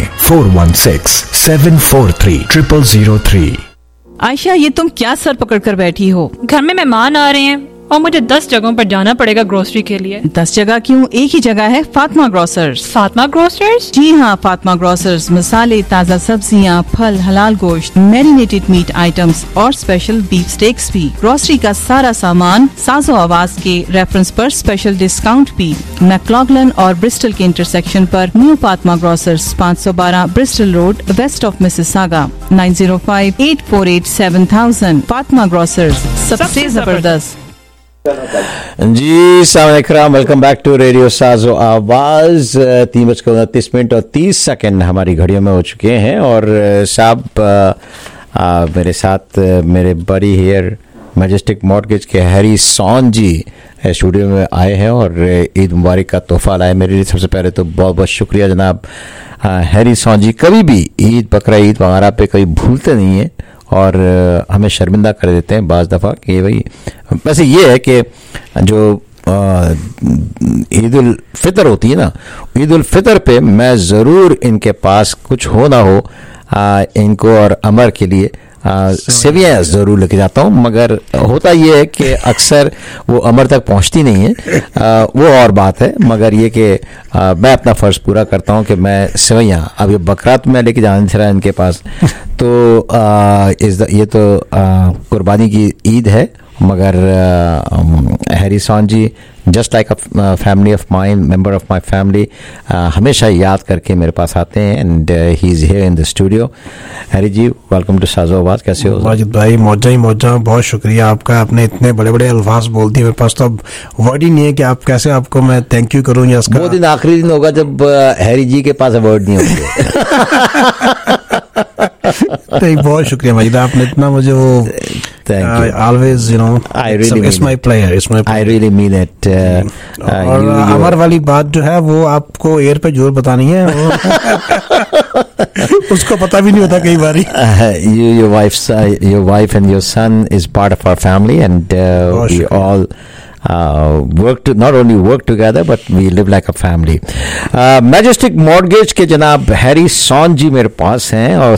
416-743-0003। आयशा, ये तुम क्या सर पकड़ कर बैठी हो? घर में मेहमान आ रहे हैं और मुझे 10 जगहों पर जाना पड़ेगा ग्रोसरी के लिए। 10 जगह क्यों, एक ही जगह है, फातिमा ग्रोसर्स। फातिमा ग्रोसर्स? जी हाँ, फातिमा ग्रोसर्स मसाले, ताज़ा सब्जियाँ, फल, हलाल गोश्त, मैरिनेटेड मीट आइटम्स और स्पेशल बीफ स्टेक्स भी। ग्रोसरी का सारा सामान साजो आवाज के रेफरेंस पर स्पेशल डिस्काउंट भी। मैक्लॉगलन और ब्रिस्टल के इंटरसेक्शन पर new Fatima grocers, 512 Bristol road, west of Mississauga, 9058487000। Fatima grocers, सबसे जबरदस्त। जी सलाम, वेलकम बैक टू रेडियो साजो आवाज। 3:29 और 30 सेकंड हमारी घड़ियों में हो चुके हैं और साहब मेरे साथ मेरे बड़ी हेयर मैजेस्टिक मॉर्गेज के हैरी सॉन जी स्टूडियो में आए हैं और ईद मुबारक का तोहफा लाए मेरे लिए। सबसे पहले तो बहुत बहुत शुक्रिया जनाब हैरी सॉन जी। कभी भी ईद बकरा ईद वगैरह पे कभी भूलते नहीं है और हमें शर्मिंदा कर देते हैं बाज़ दफ़ा कि भाई। वैसे ये है कि जो ईद उल फितर होती है ना, ईद उल फितर पे मैं ज़रूर इनके पास कुछ हो ना हो इनको और अमर के लिए सेवियाँ ज़रूर लेके जाता हूँ। मगर होता ये है कि अक्सर वो अमर तक पहुँचती नहीं है, वो और बात है। मगर ये कि मैं अपना फ़र्ज़ पूरा करता हूँ कि मैं सेवैयाँ, अब ये बकरात में लेके जाना नहीं रहा इनके पास, तो ये तो कुर्बानी की ईद है। मगर Harry Saun ji just like a family of mine, member of my family, हमेशा याद करके मेरे पास आते हैं and he is here in the studio. Harry ji welcome to Sajo Awaz, कैसे हो? वाजिद भाई मौजा ही मौजा, बहुत शुक्रिया आपका। आपने इतने बड़े बड़े अल्फाज बोल दिए, मेरे पास तो अब वर्ड ही नहीं है कि आप कैसे आपको मैं थैंक यू करूँ। वो दिन आखिरी दिन होगा जब हैरी जी के पास वर्ड नहीं होंगे। नहीं, बहुत शुक्रिया माजिद, आपने इतना मुझे वो always you know it's my pleasure, it's my pleasure. I really mean it. और अमर वाली बात जो है वो आपको एयर पे जोर बतानी है। उसको पता भी नहीं होता कई बारी। Your wife and your son is part of our family and we all not only work together but we live like a family. Majestic mortgage के जनाब हैरी सॉन जी मेरे पास हैं और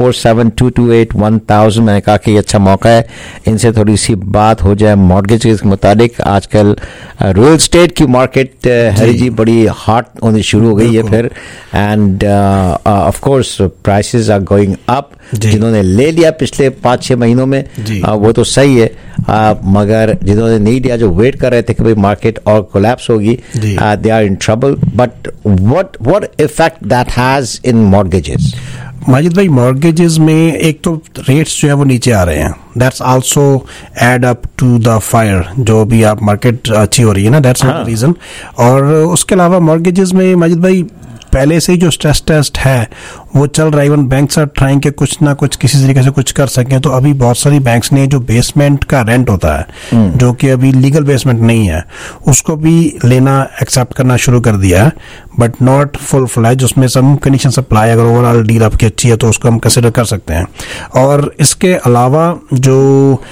6472281000। मैंने कहा कि ये अच्छा मौका है इनसे थोड़ी सी बात हो जाए मॉर्गेज के मुतालिक। आजकल रियल एस्टेट की मार्केट हैरी जी बड़ी हॉट होनी शुरू हो गई है फिर, and of course prices are going up. जिन्होंने ले लिया पिछले 5-6 महीनों में वो तो सही है, मगर जिन्होंने नहीं लिया, जो वेट कर रहे थे कि भाई मार्केट और कोलैप्स होगी, they are in trouble. But what effect that has in mortgages? Majid भाई मॉर्गेजेस में एक तो रेट्स जो है वो नीचे आ रहे हैं, that's also add up to the fire. जो भी आप मार्केट अच्छी हो रही है ना, दैट्स द रीजन। और उसके अलावा मॉर्गेजेस में माजिद भाई पहले से ही जो स्ट्रेस टेस्ट है वो चल रहा है। इवन बैंक्स आर ट्राइंग के कुछ ना कुछ किसी तरीके से कुछ कर सकें। तो अभी बहुत सारी बैंक्स ने जो बेसमेंट का रेंट होता है जो कि अभी लीगल बेसमेंट नहीं है, उसको भी लेना एक्सेप्ट करना शुरू कर दिया है, बट नॉट फुल फ्लैज। उसमें सम कंडीशन अप्लाई, अगर ओवरऑल डील आपकी अच्छी है तो उसको हम कंसिडर कर सकते हैं। और इसके अलावा जो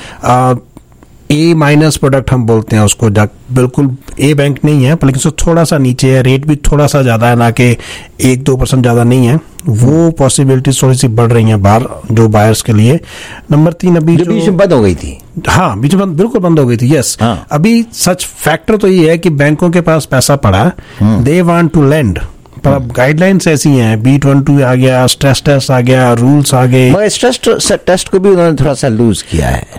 ए माइनस प्रोडक्ट हम बोलते हैं उसको, बिल्कुल ए बैंक नहीं है लेकिन उससे थोड़ा सा नीचे है, रेट भी थोड़ा सा ज्यादा है, ना कि 1-2% ज्यादा नहीं है, वो पॉसिबिलिटीज थोड़ी सी बढ़ रही हैं बाहर जो बायर्स के लिए। नंबर 3 अभी जो बीच में बंद हो गई थी, हाँ बीच में बिल्कुल बंद हो गई थी, यस। अभी सच फैक्टर तो ये है कि बैंकों के पास पैसा पड़ा, दे वांट टू लेंड, पर अब गाइडलाइंस ऐसी हैं, B22 आ गया, स्ट्रेस टेस्ट आ गया, रूल्स आ गए। मगर स्ट्रेस टेस्ट को भी उन्होंने थोड़ा सा लूज किया है,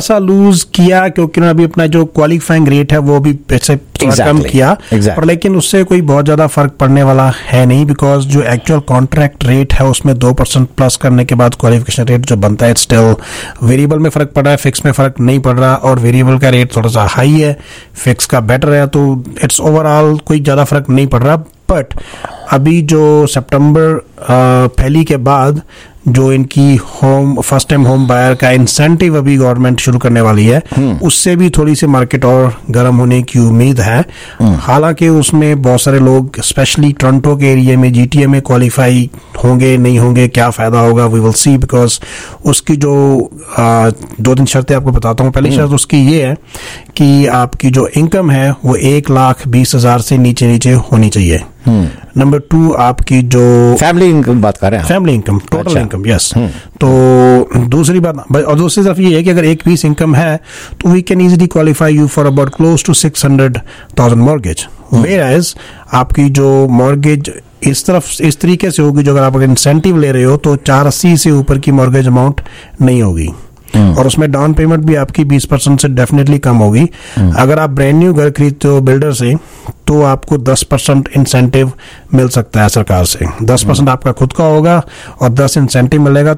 क्योंकि उन्होंने अभी अपना जो क्वालिफाइंग रेट है वो भी कम किया, पर लेकिन उससे कोई बहुत ज्यादा फर्क पड़ने वाला है नहीं, बिकॉज जो एक्चुअल कॉन्ट्रैक्ट रेट है उसमें 2% प्लस करने के बाद क्वालिफिकेशन रेट जो बनता है स्टिल वेरिएबल में फर्क पड़ रहा है, फिक्स में फर्क नहीं पड़ रहा। और वेरिएबल का रेट थोड़ा सा हाई है, फिक्स का बेटर है, तो इट्स ओवरऑल कोई ज्यादा फर्क नहीं पड़ रहा। बट अभी जो सितंबर पहली के बाद जो इनकी फर्स्ट टाइम होम बायर का इंसेंटिव अभी गवर्नमेंट शुरू करने वाली है, उससे भी थोड़ी सी मार्केट और गर्म होने की उम्मीद है। हालांकि उसमें बहुत सारे लोग स्पेशली टोरंटो के एरिया में, GTA में क्वालिफाई होंगे नहीं होंगे, क्या फायदा होगा, वी विल सी। बिकॉज उसकी जो 2-3 शर्तें आपको बताता हूँ। पहली शर्त उसकी ये है कि आपकी जो इनकम है वो 1,20,000 से नीचे होनी चाहिए। नंबर 2 आपकी जो फैमिली इनकम बात कर रहे हैं, family income, total income, yes. तो दूसरी बात, और दूसरी तरफ ये है कि अगर 1 पीस इनकम है तो we can easily qualify you for about close to 600,000 mortgage. Whereas आपकी जो मॉर्गेज इस तरीके से होगी, जो अगर आप इंसेंटिव ले रहे हो तो 480 से ऊपर की मॉर्गेज अमाउंट नहीं होगी, और उसमें डाउन पेमेंट भी आपकी 20% से डेफिनेटली कम होगी। अगर आप ब्रांड न्यू घर खरीदते हो बिल्डर से तो आपको 10% इंसेंटिव मिल सकता है सरकार से। 10% आपका खुद का होगा और 10 इंसेंटिव मिलेगा, तो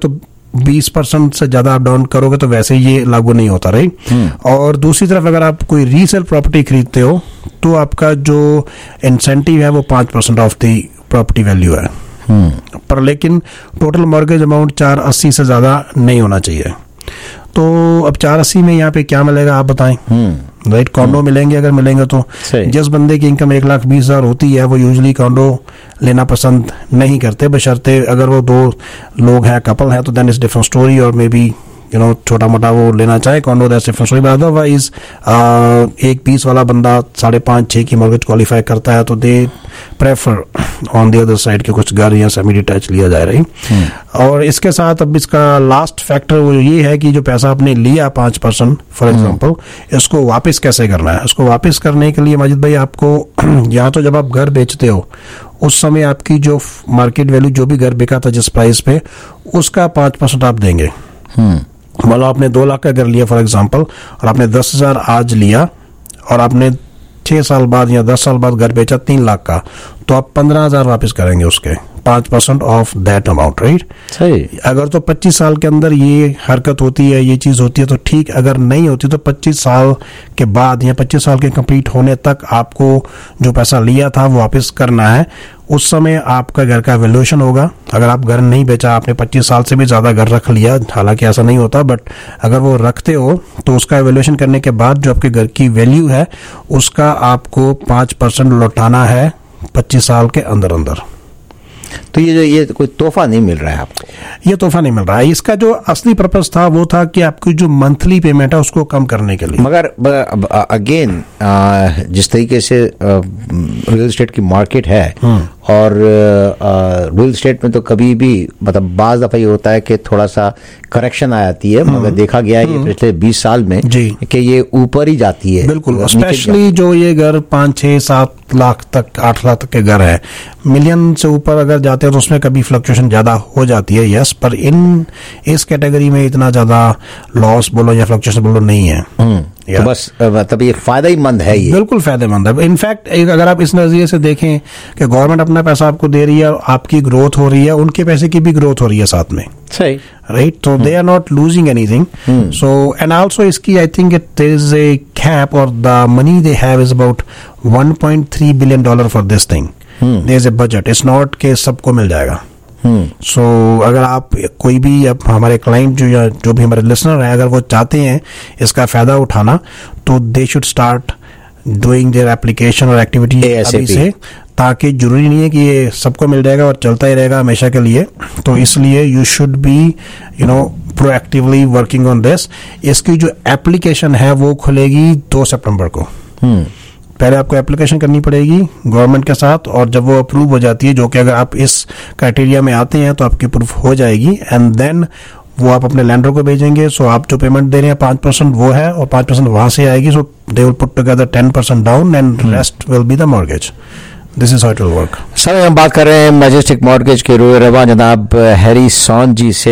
20% से ज्यादा आप डाउन करोगे तो वैसे ये लागू नहीं होता, राइट। और दूसरी तरफ अगर आप कोई रीसेल प्रॉपर्टी खरीदते हो तो आपका जो इंसेंटिव है वो 5% ऑफ द प्रॉपर्टी वैल्यू है, पर लेकिन टोटल मॉर्गेज अमाउंट 480 से ज्यादा नहीं होना चाहिए। तो अब 480 में यहाँ पे क्या मिलेगा आप बताएं, राइट। कॉन्डो मिलेंगे, अगर मिलेंगे तो जिस बंदे की इनकम 1,20,000 होती है वो यूजुअली कॉन्डो लेना पसंद नहीं करते, बशर्ते अगर वो 2 लोग हैं, कपल है, तो देन इट्स डिफरेंट स्टोरी, और मे बी छोटा मोटा वो लेना चाहे condo, that's different story. But otherwise 1,20 वाला बंदा 5.5-6 की मॉर्गेज क्वालिफाई करता है तो they prefer on the other side के कुछ घर या सेमी डिटैच लिया जाए, रही। और इसके साथ अब इसका लास्ट फैक्टर वो ये है कि जो पैसा आपने लिया 5% फॉर एग्जांपल, इसको वापस कैसे करना है। इसको वापस करने के लिए माजिद भाई आपको या तो जब आप घर बेचते हो उस समय आपकी जो मार्केट वैल्यू जो भी घर बिका था जिस प्राइस पे, उसका 5% आप देंगे। मतलब आपने 2 लाख का घर लिया फॉर एग्जांपल, और आपने 10,000 आज लिया और आपने 6 साल बाद या 10 साल बाद घर बेचा 3 लाख का, तो आप 15,000 वापस करेंगे उसके 5% ऑफ दैट अमाउंट, राइट। सही। अगर तो 25 साल के अंदर ये हरकत होती है, ये चीज होती है तो ठीक, अगर नहीं होती तो 25 साल के बाद या 25 साल के कंप्लीट होने तक आपको जो पैसा लिया था वो वापस करना है। उस समय आपका घर का वैल्यूएशन होगा। अगर आप घर नहीं बेचा, आपने 25 साल से भी ज्यादा घर रख लिया, हालांकि ऐसा नहीं होता, बट अगर वो रखते हो तो उसका वैल्यूएशन करने के बाद जो आपके घर की वैल्यू है उसका आपको 5% लौटाना है 25 साल के अंदर अंदर। तो ये कोई तोहफा नहीं मिल रहा है आपको, ये तोहफा नहीं मिल रहा है। इसका जो असली पर्पस था वो था कि आपकी जो मंथली पेमेंट है उसको कम करने के लिए। मगर अगेन जिस तरीके से रियल एस्टेट की मार्केट है, और रियल एस्टेट में तो कभी भी मतलब बाज दफा ये होता है कि थोड़ा सा करेक्शन आ जाती है, मगर देखा गया है ये पिछले 20 साल में कि ये ऊपर ही जाती है। बिल्कुल, स्पेशली जो ये घर 5, 6, 7 लाख तक, 8 लाख तक के घर है, मिलियन से ऊपर अगर जाते हैं तो उसमें कभी फ्लक्चुएशन ज्यादा हो जाती है, यस, पर इस कैटेगरी में इतना ज्यादा लॉस बोलो या फ्लक्चुएशन बोलो नहीं है। तो बस मतलब ये फायदा ही मंद है, ये बिल्कुल फायदेमंद है। इनफैक्ट अगर आप इस नजरिए से देखें कि गवर्नमेंट अपना पैसा आपको दे रही है, आपकी ग्रोथ हो रही है, उनके पैसे की भी ग्रोथ हो रही है साथ में, सही, राइट। तो they are not losing anything. So and also इसकी I think it is a cap, और the money they have is about $1.3 billion for this thing. There is a budget, it's not के सबको मिल जाएगा। सो अगर आप कोई भी, अब हमारे क्लाइंट जो भी हमारे लिसनर है, अगर वो चाहते हैं इसका फायदा उठाना, तो they should start doing their application और एक्टिविटी अभी से, ताकि जरूरी नहीं है कि ये सबको मिल जाएगा और चलता ही रहेगा हमेशा के लिए। तो इसलिए you should be proactively working on this. इसकी जो एप्लीकेशन है वो खुलेगी 2 सितंबर को। पहले आपको एप्लीकेशन करनी पड़ेगी गवर्नमेंट के साथ, और जब वो अप्रूव हो जाती है, जो कि अगर आप इस क्राइटेरिया में आते हैं तो आपकी अप्रूव हो जाएगी, एंड देन वो आप अपने लैंडर को भेजेंगे। सो आप जो पेमेंट दे रहे हैं 5% वो है, और 5% वहां से आएगी। So they will put together 10% down and rest will be the mortgage. This is how it will work. Sir, हम बात कर रहे हैं मैजेस्टिक मॉर्गेज के रोए रवा जनाब हैरी सॉन जी से।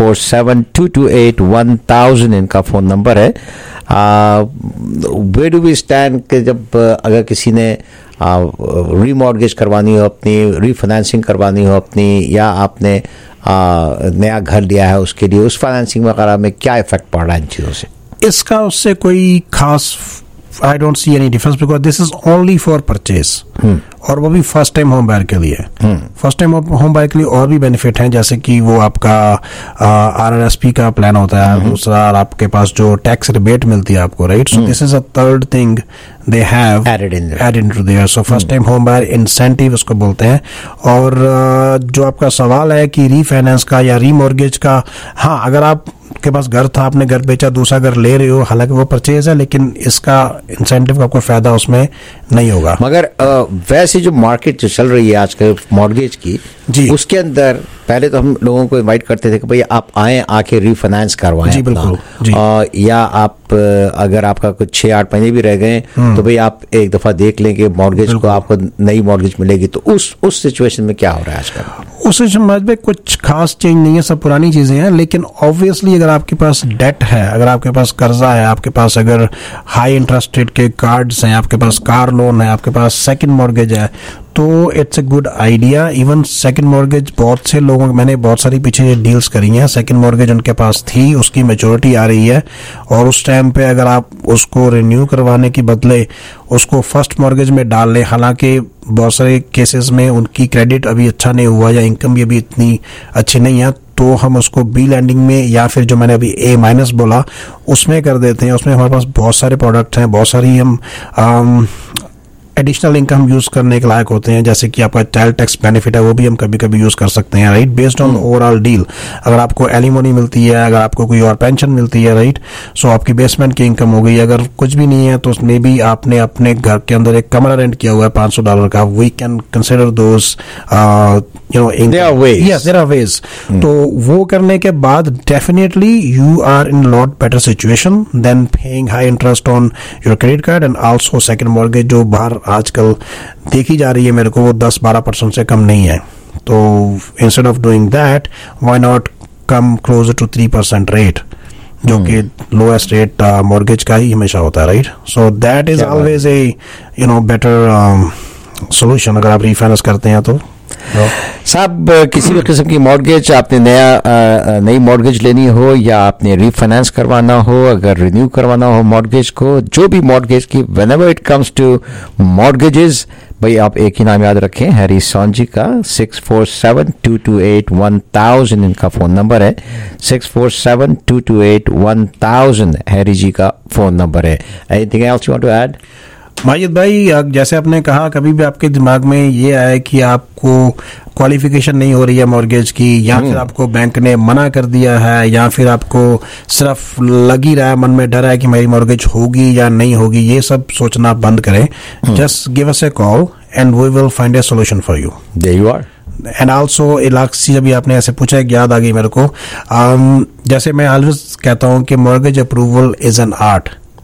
6472281000 इनका फोन नंबर है। वेयर डू वी स्टैंड कि जब अगर किसी ने रीमॉर्गेज करवानी हो अपनी, रीफाइनेंसिंग करवानी हो अपनी, या आपने नया घर लिया है उसके लिए, उस फाइनेंसिंग वगैरह में क्या इफेक्ट पड़ रहा है इन चीज़ों से? इसका उससे कोई खास I don't see any difference because this is only for purchase, और वो भी फर्स्ट टाइम होम बायर के लिए। फर्स्ट टाइम होम बायर के लिए और भी बेनिफिट हैं, जैसे कि वो आपका RRSP का प्लान होता है, दूसरा आपके पास जो टैक्स रिबेट मिलती है आपको, right. So this is a third thing they have added into there. So first time home buyer incentive उसको बोलते हैं। और जो आपका सवाल है कि रीफाइनेंस का या रीमॉर्गेज का, हाँ, अगर आप के पास घर था, आपने घर बेचा, दूसरा घर ले रहे हो, हालांकि वो परचेज है, लेकिन इसका इंसेंटिव का कोई फायदा उसमें नहीं होगा। मगर वैसे जो मार्केट जो चल रही है आजकल मॉर्गेज की जी, उसके अंदर पहले तो हम लोगों को इनवाइट करते थे कि भाई आप आए, आके रीफाइनेंस करवाएं। जी बिल्कुल जी। या आप अगर आपका कुछ 6-8 महीने भी रह गए तो भाई आप एक दफा देख लें कि मॉर्गेज को आपको नई मॉर्गेज मिलेगी। तो उस सिचुएशन में क्या हो रहा है आजकल? उस सिचुएशन में कुछ खास चेंज नहीं है, सब पुरानी चीजें हैं। लेकिन ऑब्वियसली अगर आपके पास डेट है, अगर आपके पास कर्जा है, आपके पास अगर हाई इंटरेस्ट रेट के कार्ड्स हैं, आपके पास कार लोन है, आपके पास सेकंड मॉर्गेज है, तो तो it's a good idea. Even second mortgage बहुत से लोगों, मैंने बहुत सारी पीछे डील्स करी हैं, सेकंड मॉर्गेज उनके पास थी, उसकी मैच्योरिटी आ रही है और उस टाइम पे अगर आप उसको रिन्यू करवाने की बदले उसको फर्स्ट मॉर्गेज में डाल लें, हालांकि बहुत सारे केसेस में उनकी क्रेडिट अभी अच्छा नहीं हुआ या इनकम भी अभी इतनी अच्छी नहीं है, तो हम उसको बी लैंडिंग में या फिर जो मैंने अभी ए माइनस बोला उसमें कर देते हैं. उसमें हमारे पास बहुत सारे प्रोडक्ट हैं, बहुत सारी हम एडिशनल इनकम यूज करने के लायक होते हैं, जैसे कि आपका चाइल्ड टैक्स बेनिफिट है वो भी हम कभी कभी यूज कर सकते हैं, right, based on overall deal. अगर आपको एलिमोनी मिलती है, अगर आपको कोई और पेंशन मिलती है, राइट, सो आपकी बेसमेंट की इनकम हो गई. अगर कुछ भी नहीं है तो उसमें भी आपने अपने घर के अंदर एक कमरा रेंट किया हुआ है $500 का, we can consider those there are ways. तो वो करने के बाद definitely you are in lot better situation than paying high interest on your credit card and also second mortgage जो बाहर आजकल देखी जा रही है मेरे को वो 10-12% से कम नहीं है. तो instead of doing that why not come closer to 3% rate, जो कि लोएस्ट रेट मॉर्गेज का ही हमेशा होता है, right. So that is always a better solution अगर आप रीफाइनेंस करते हैं तो. साहब, किसी भी किस्म की मॉर्गेज आपने नई मॉर्गेज लेनी हो या आपने रीफाइनेंस करवाना हो, अगर रिन्यू करवाना हो मॉर्गेज को, जो भी मॉर्गेज की, whenever it comes to mortgages, भाई आप एक ही नाम याद रखें, हैरी सॉन्जी का. 647-228-1000 इनका फोन नंबर है. 647-228-1000 हैरी जी का फोन नंबर है. Anything else you want to add? Majid भाई, जैसे आपने कहा, कभी भी आपके दिमाग में ये आए कि आपको क्वालिफिकेशन नहीं हो रही है मॉर्गेज की, या फिर आपको बैंक ने मना कर दिया है, या फिर आपको सिर्फ लग ही रहा है, मन में डर है कि मेरी मॉर्गेज होगी या नहीं होगी, ये सब सोचना बंद करें. Just give us a call and we will find a solution for you. There you are. And also इलाक्सी, जब आपने ऐसे पूछा, एक याद आ गई मेरे को. जैसे मैं ऑलवेज कहता हूँ कि mortgage approval is an art.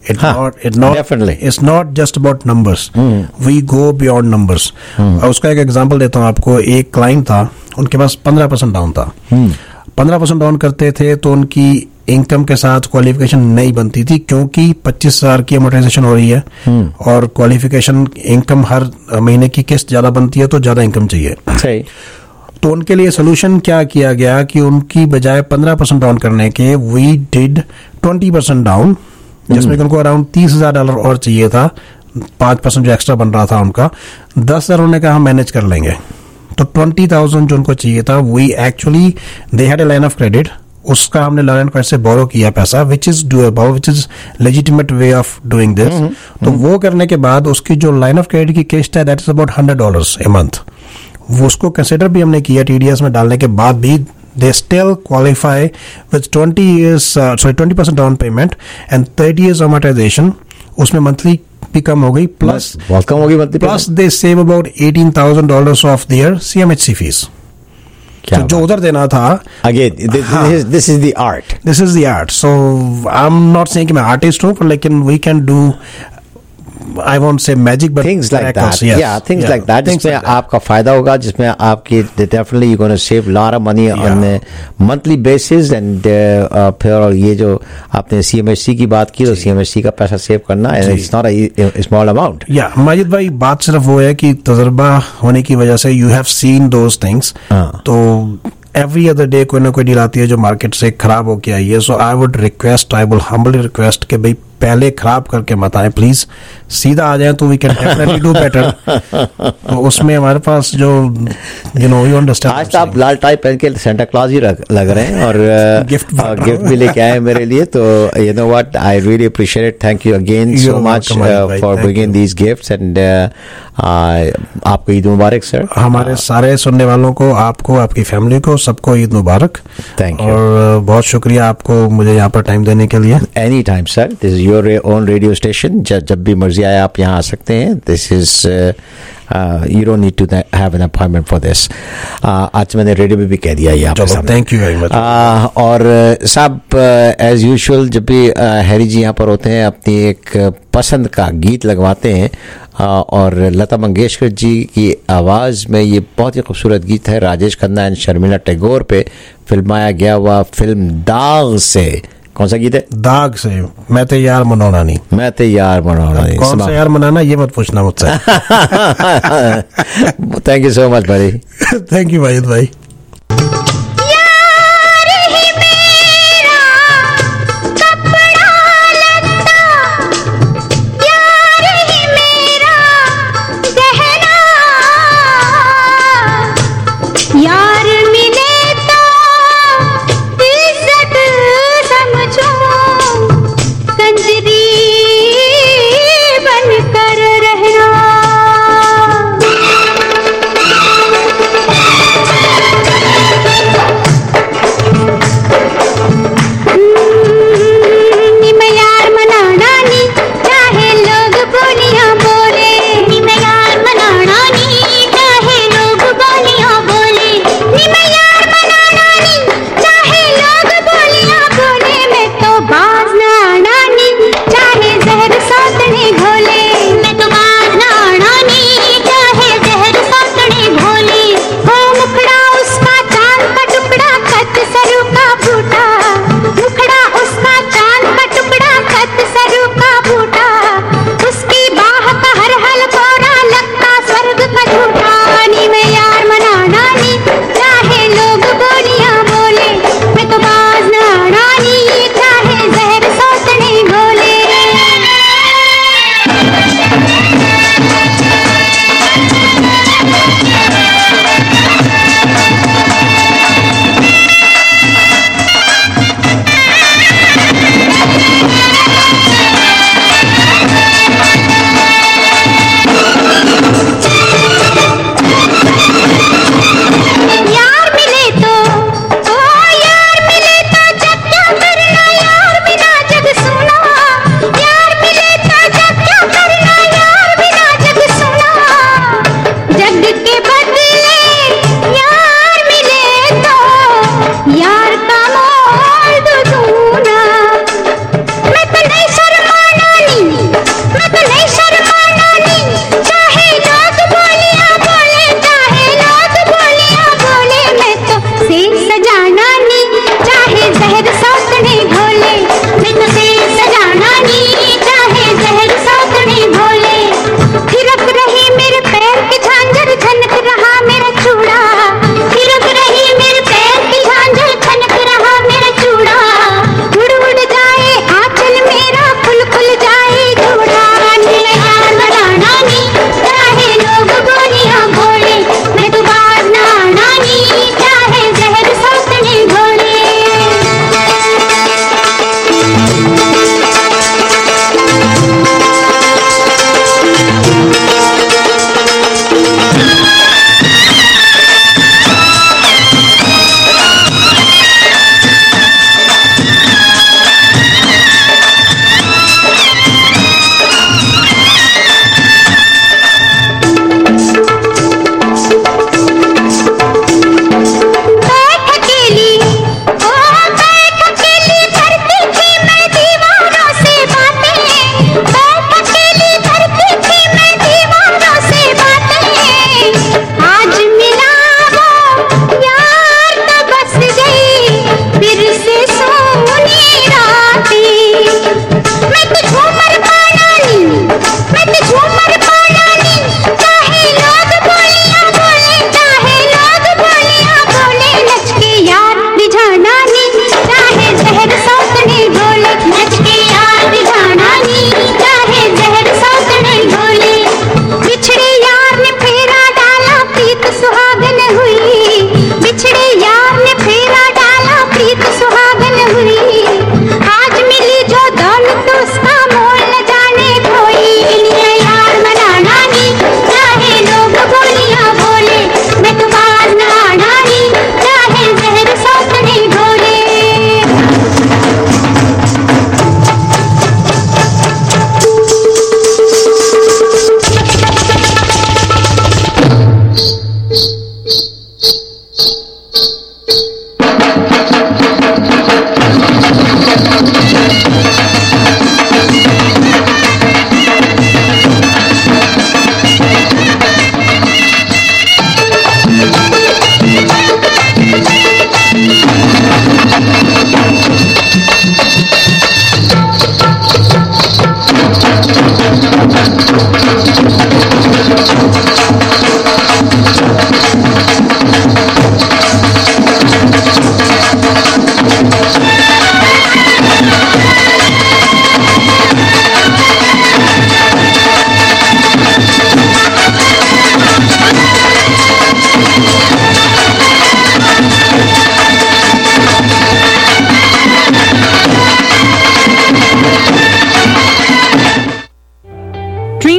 It's not just about numbers. We go beyond numbers. उसका एक एग्जांपल देता हूँ आपको. एक क्लाइंट था, उनके पास 15% डाउन था. 15% डाउन करते थे तो उनकी इनकम के साथ क्वालिफिकेशन नहीं बनती थी, क्योंकि 25,000 की अमोर्टाइजेशन हो रही है और क्वालिफिकेशन इनकम हर महीने की किस्त ज्यादा बनती है तो ज्यादा इनकम चाहिए. सही. तो उनके लिए सोल्यूशन क्या किया गया कि उनकी बजाय 15% डाउन करने के वी डिड 20% डाउन, जिसमें उनको अराउंड $30,000 और चाहिए था. 5% जो एक्स्ट्रा बन रहा था उनका, 10,000 उन्होंने कहा हम मैनेज कर लेंगे. तो 20,000 जो उनको चाहिए था, we actually they had a line of credit, उसका हमने लाइन ऑफ क्रेडिट से बोरो किया पैसा, which is doable, which is legitimate way of doing this. तो वो करने के बाद उसकी जो लाइन ऑफ क्रेडिट की किस्त है, that is about $100 a month. वो उसको कंसिडर भी हमने किया TDS में डालने के बाद भी. They still qualify with 20% down payment and 30 years amortization. उसमें मंथली भी कम हो गई, प्लस कम होगी monthly, plus they save about $18,000 of their CMHC fees. तो जो उधर देना था, again this is the art. This is the art. So I am not saying कि मैं आर्टिस्ट हूँ, लेकिन we can do, I won't say magic, but things like that. Yes. Yeah, things like that. जिसमें आपका फायदा होगा, जिसमें आपकी definitely you're going to save lot of money on a monthly basis. And फिर ये जो आपने CMHC की बात की, तो CMHC का पैसा सेव करना, and it's not a small amount. Yeah, Majid भाई, बात सिर्फ वो है कि तजुर्बा होने की वजह से you have seen those things. तो every other day कोई ना कोई डील आती है जो मार्केट से खराब होके आई है. So I would request, I will humbly request कि भाई पहले खराब करके मत आए प्लीज, सीधा आ जाए तो we can definitely do better. तो उसमें हमारे पास जो यू अंडरस्टैंड, आज तो आप लाल टाई पहन के सेंटा क्लॉज ही लग रहे हैं और गिफ्ट भी लेके आए मेरे लिए. तो you know what, I really appreciate it. Thank you again so much for bringing these gifts. And आपको ईद मुबारक सर. हमारे सारे सुनने वालों को, आपको, आपकी फैमिली को, सबको ईद मुबारक. थैंक यू और बहुत शुक्रिया आपको मुझे यहाँ पर टाइम देने के लिए. Any time sir, this is your own radio station. जब भी मर्जी आए आप यहाँ आ सकते हैं. This is you don't need to have an appointment for this. आज मैंने रेडियो में भी कह दिया ये आपके सामने. Thank you very much. और साहब, एज यूजुअल जब भी हैरी जी यहाँ पर होते हैं, अपनी एक पसंद का गीत लगवाते हैं. और लता मंगेशकर जी की आवाज़ में ये बहुत ही खूबसूरत गीत है, राजेश खन्ना एंड शर्मिला टैगोर पे फिल्माया गया हुआ फिल्म दाग से कौन सा गीत है? दाग से मैं ते यार मनाना नहीं। मैं ते यार मनाना नहीं। कौन सा यार मनाना ये मत पूछना मुझसे। थैंक यू सो मच भाई। थैंक यू वाहिद भाई।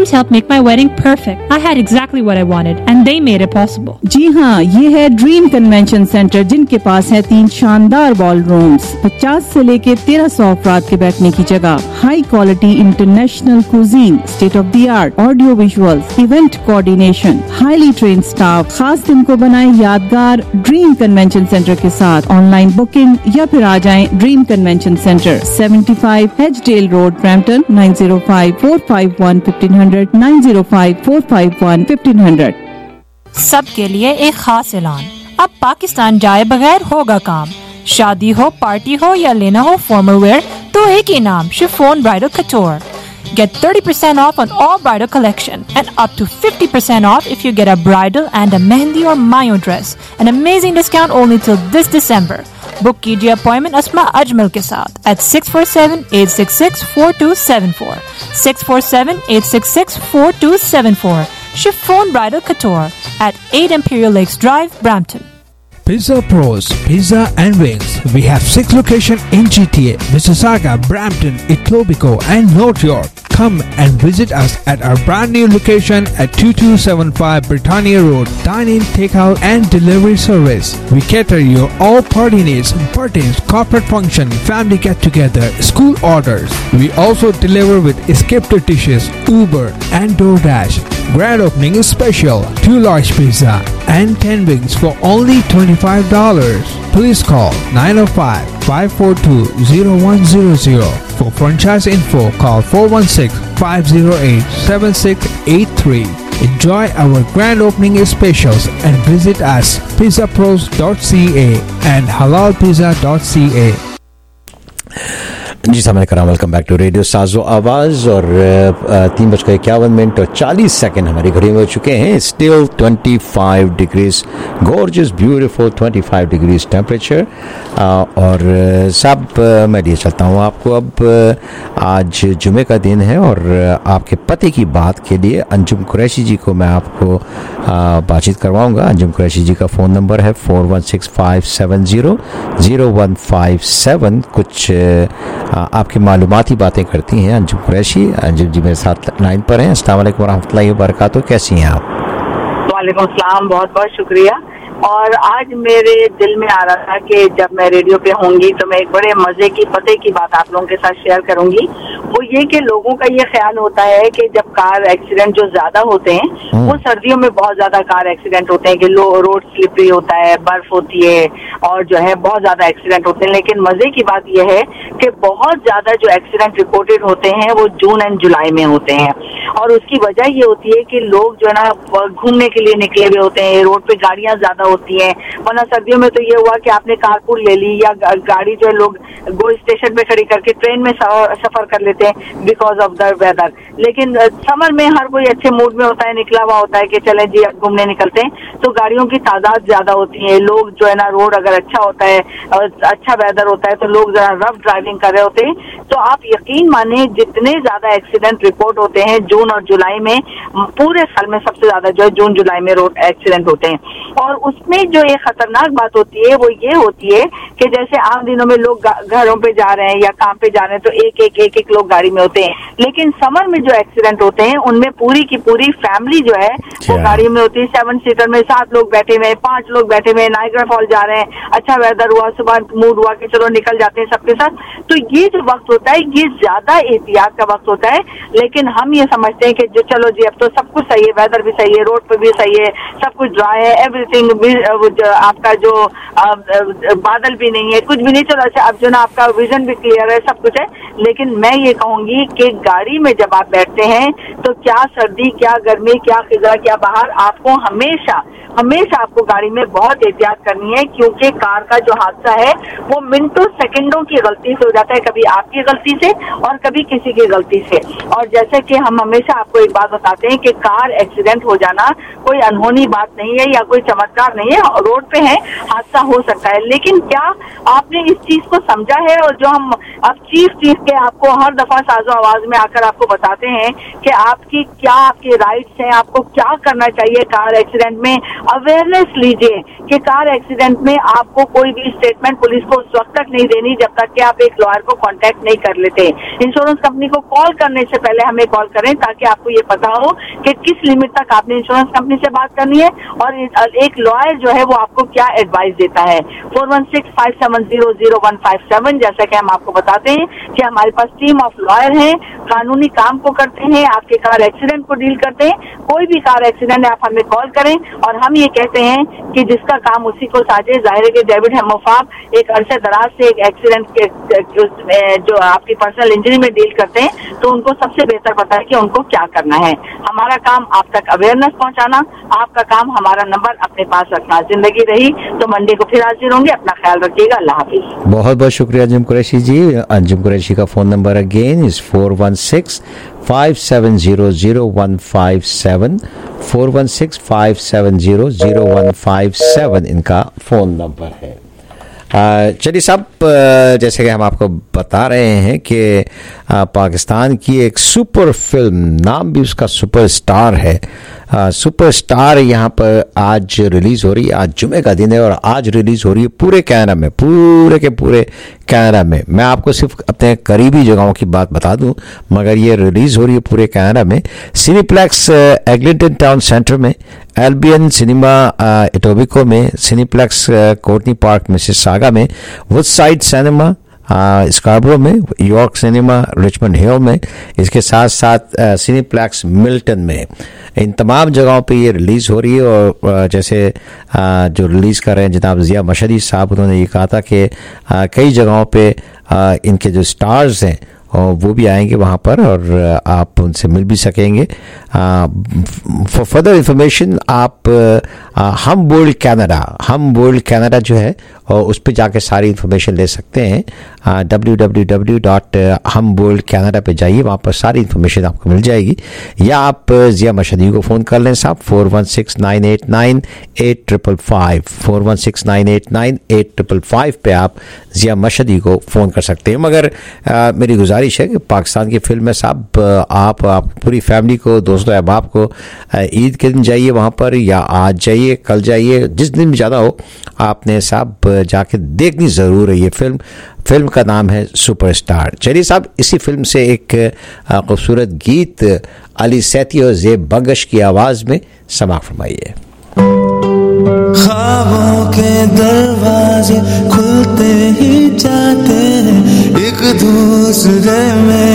dreams helped make my wedding perfect. I had exactly what I wanted, and they made it possible. जी हाँ, ये है ड्रीम कन्वेंशन सेंटर, जिनके पास है 3 शानदार बॉल रूम्स, 50 से लेके 1300 अफराद के बैठने की जगह, high quality international cuisine, state of the art audio visuals, event coordination, highly train staff. खास दिन को बनाए यादगार ड्रीम कन्वेंशन सेंटर के साथ। ऑनलाइन बुकिंग या फिर आ जाएं dream convention centre, 75 Hazeldale road, Brampton, 9054511500, 9054511500। सबके लिए एक खास ऐलान, अब पाकिस्तान जाए बगैर होगा काम। शादी हो, पार्टी हो या लेना हो फॉर्मल वेयर, तो एक ही नाम, chiffon bridal couture. Get 30% off on all bridal collection and up to 50% off if you get a bridal and a mehndi or mayo dress. An amazing discount only till this December. Book कीजिए appointment Asma Ajmal के साथ at 647-866-4274, 647-866-4274. Chiffon Bridal Couture at 8 Imperial Lakes Drive, Brampton. Pizza Pros, Pizza and Wings. We have 6 locations in GTA, Mississauga, Brampton, Etobicoke and North York. Come and visit us at our brand new location at 2275 Britannia Road. Dine-in, takeout and delivery service. We cater your all party needs, birthdays, corporate function, family get-together, school orders. We also deliver with escaped dishes, Uber and DoorDash. Grand opening is special, 2 large pizza and 10 wings for only $25. Please call 905-542-0100. For franchise info, call 416-508-7683. Enjoy our grand opening specials and visit us pizzapros.ca and halalpizza.ca. जी सामने कराम, welcome back to radio साजो आवाज़। और 3:51 और 40 second हमारी घड़ी में हो चुके हैं। Still 25 degrees, gorgeous beautiful 25 degrees temperature. और सब मैं लिए चलता हूँ आपको। अब आज जुमे का दिन है और आपके पते की बात के लिए अंजुम कुरैशी जी को मैं आपको बातचीत करवाऊँगा। अंजुम कुरैशी जी का फ़ोन नंबर है 4165700157। कुछ आपकी मालूमाती बातें करती हैं अंजुम कुरैशी। अंजुम जी मेरे साथ लाइन पर हैं। अस्सलाम वालेकुम वरहमतुल्लाहि वबरकातुहू, कैसी हैं आप? वालेकुम सलाम, बहुत बहुत शुक्रिया। और आज मेरे दिल में आ रहा था कि जब मैं रेडियो पे होंगी तो मैं एक बड़े मजे की पते की बात आप लोगों के साथ शेयर करूंगी। वो ये कि लोगों का ये ख्याल होता है कि जब कार एक्सीडेंट जो ज्यादा होते हैं वो सर्दियों में बहुत ज्यादा कार एक्सीडेंट होते हैं कि रोड स्लिपरी होता है, बर्फ होती है और जो है बहुत ज्यादा एक्सीडेंट होते हैं। लेकिन मजे की बात यह है कि बहुत ज्यादा जो एक्सीडेंट रिपोर्टेड होते हैं वो जून एंड जुलाई में होते हैं। और उसकी वजह ये होती है कि लोग जो है ना घूमने के लिए निकले हुए होते हैं, रोड पे गाड़ियां ज्यादा होती हैं। वरना सर्दियों में तो ये हुआ कि आपने कारपूल ले ली या गाड़ी जो है लोग गो स्टेशन पे खड़ी करके ट्रेन में सफर कर लेते हैं बिकॉज ऑफ द वेदर। लेकिन समर में हर कोई अच्छे मूड में होता है, निकला हुआ होता है कि चले जी अब घूमने निकलते हैं, तो गाड़ियों की तादाद ज्यादा होती है। लोग जो है ना रोड अगर अच्छा होता है, अच्छा वेदर होता है तो लोग जरा रफ ड्राइविंग कर रहे होते हैं। तो आप यकीन माने जितने ज्यादा एक्सीडेंट रिपोर्ट होते हैं जून और जुलाई में, पूरे साल में सबसे ज्यादा जो है जून जुलाई में रोड एक्सीडेंट होते हैं। और उसमें जो एक खतरनाक बात होती है वो ये होती है कि जैसे आम दिनों में लोग घरों पे जा रहे हैं या काम पे जा रहे हैं तो एक लोग गाड़ी में होते हैं। लेकिन समर में जो एक्सीडेंट होते हैं उनमें पूरी की पूरी फैमिली जो है वो गाड़ी में होती है। 7 सीटर में 7 लोग बैठे हुए, 5 लोग बैठे हुए, नाइग्रा फॉल जा रहे हैं, अच्छा वेदर हुआ, सुबह मूड हुआ कि चलो निकल जाते हैं सबके साथ। तो ये जो वक्त होता है ये ज्यादा एहतियात का वक्त होता है। लेकिन हम ये समझते हैं कि जो चलो जी अब तो सब कुछ सही है, वेदर भी सही है, रोड पे भी सही है, सब कुछ ड्राई है, एवरीथिंग आपका जो बादल भी नहीं है, कुछ भी नहीं, चलो अच्छा अब जो ना आपका विजन भी क्लियर है, सब कुछ है। लेकिन मैं ये कहूंगी कि गाड़ी में जब आप बैठते हैं तो क्या सर्दी, क्या गर्मी, क्या खिजा, क्या बाहर, आपको हमेशा आपको गाड़ी में बहुत एहतियात करनी है। क्योंकि कार का जो हादसा है वो मिनटों सेकंडों की गलती से हो जाता है, कभी आपकी गलती से और कभी किसी की गलती से। और जैसे कि हम हमेशा आपको एक बात बताते हैं कि कार एक्सीडेंट हो जाना कोई अनहोनी बात नहीं है या कोई चमत्कार नहीं है। रोड पे है, हादसा हो सकता है, लेकिन क्या आपने इस चीज को समझा है? और जो हम अब चीफ के आपको हर दफा साजो आवाज में आकर आपको बताते हैं कि आपकी क्या आपके राइट्स हैं, आपको क्या करना चाहिए कार एक्सीडेंट में। अवेयरनेस लीजिए कि कार एक्सीडेंट में आपको कोई भी स्टेटमेंट पुलिस को उस वक्त तक नहीं देनी जब तक कि आप एक लॉयर को कांटेक्ट नहीं कर लेते हैं। इंश्योरेंस कंपनी को कॉल करने से पहले हमें कॉल करें ताकि आपको ये पता हो कि किस लिमिट तक आपने इंश्योरेंस कंपनी से बात करनी है और एक लॉयर जो है वो आपको क्या एडवाइस देता है। 4165700157, जैसा कि हम आपको बताते हैं कि हमारे पास टीम ऑफ लॉयर हैं, कानूनी काम को करते हैं, आपके कार एक्सीडेंट को डील करते हैं। कोई भी कार एक्सीडेंट है आप हमें कॉल करें और हम ये कहते हैं कि जिसका काम उसी को साझे। जाहिर है कि डेविड हेमोफाब एक अरसे दराज से एक एक्सीडेंट के जो आपकी पर्सनल इंजरी में डील करते हैं, तो उनको सबसे बेहतर पता है कि उनको क्या करना है। हमारा काम आप तक अवेयरनेस पहुंचाना, आपका काम हमारा नंबर अपने पास रखना। जिंदगी रही तो मंडे को फिर हाजिर होंगे। अपना ख्याल रखिएगा। अल्लाह हाफिज। बहुत बहुत शुक्रिया अंजुम कुरैशी जी। अंजुम कुरैशी का फोन नंबर अगेन इज 416-570-0157, 416-570-0157 इनका फोन नंबर है। चलिए साहब, जैसे कि हम आपको बता रहे हैं कि पाकिस्तान की एक सुपर फिल्म, नाम भी उसका सुपरस्टार है, सुपरस्टार यहाँ पर आज रिलीज हो रही है। आज जुमे का दिन है और आज रिलीज हो रही है पूरे कनाडा में, पूरे के पूरे कनाडा में। मैं आपको सिर्फ अपने करीबी जगहों की बात बता दूं, मगर ये रिलीज हो रही है पूरे कनाडा में। सिनीप्लेक्स एग्लिंटन टाउन सेंटर में, एल्बियन सिनेमा इटोबिको में, सिनीप्लेक्स कोटनी पार्क मिसिसागा में, वुडसाइड सिनेमा स्कार्बरो में, यॉर्क सिनेमा रिचमंड हिल में, इसके साथ साथ सिनीप्लेक्स मिल्टन में। इन तमाम जगहों पे ये रिलीज़ हो रही है। और जैसे जो रिलीज़ कर रहे हैं जनाब ज़िया मशहदी साहब, उन्होंने ये कहा था कि कई जगहों पे इनके जो स्टार्स हैं और वो भी आएंगे वहाँ पर और आप उनसे मिल भी सकेंगे। फॉर फर्दर इंफॉर्मेशन आप हम वर्ल्ड कैनेडा जो है और उस पर जाके सारी इन्फॉर्मेशन ले सकते हैं। www.humworldcanada पे जाइए, वहाँ पर सारी इन्फॉर्मेशन आपको मिल जाएगी। या आप ज़िया मशहदी को फ़ोन कर लें साहब, 416-989-8555, 416-989-8555 पे आप ज़िया मशहदी को फ़ोन कर सकते हैं। मगर मेरी गुजारिश है कि पाकिस्तान की फिल्म है साहब, आप पूरी फैमिली को, दोस्तों अहबाब को ईद के दिन जाइए वहाँ पर, या आज जाइए, कल जाइए, जिस दिन भी ज़्यादा हो, आपने साहब जाके देखनी ज़रूर है ये फिल्म का नाम है सुपरस्टार। चलिए साहब, इसी फिल्म से एक खूबसूरत गीत अली सैती और ज़ेब बगश की आवाज़ में समाअत फरमाइए। ख्वाबों के दरवाजे खुलते ही जाते हैं, एक दूसरे में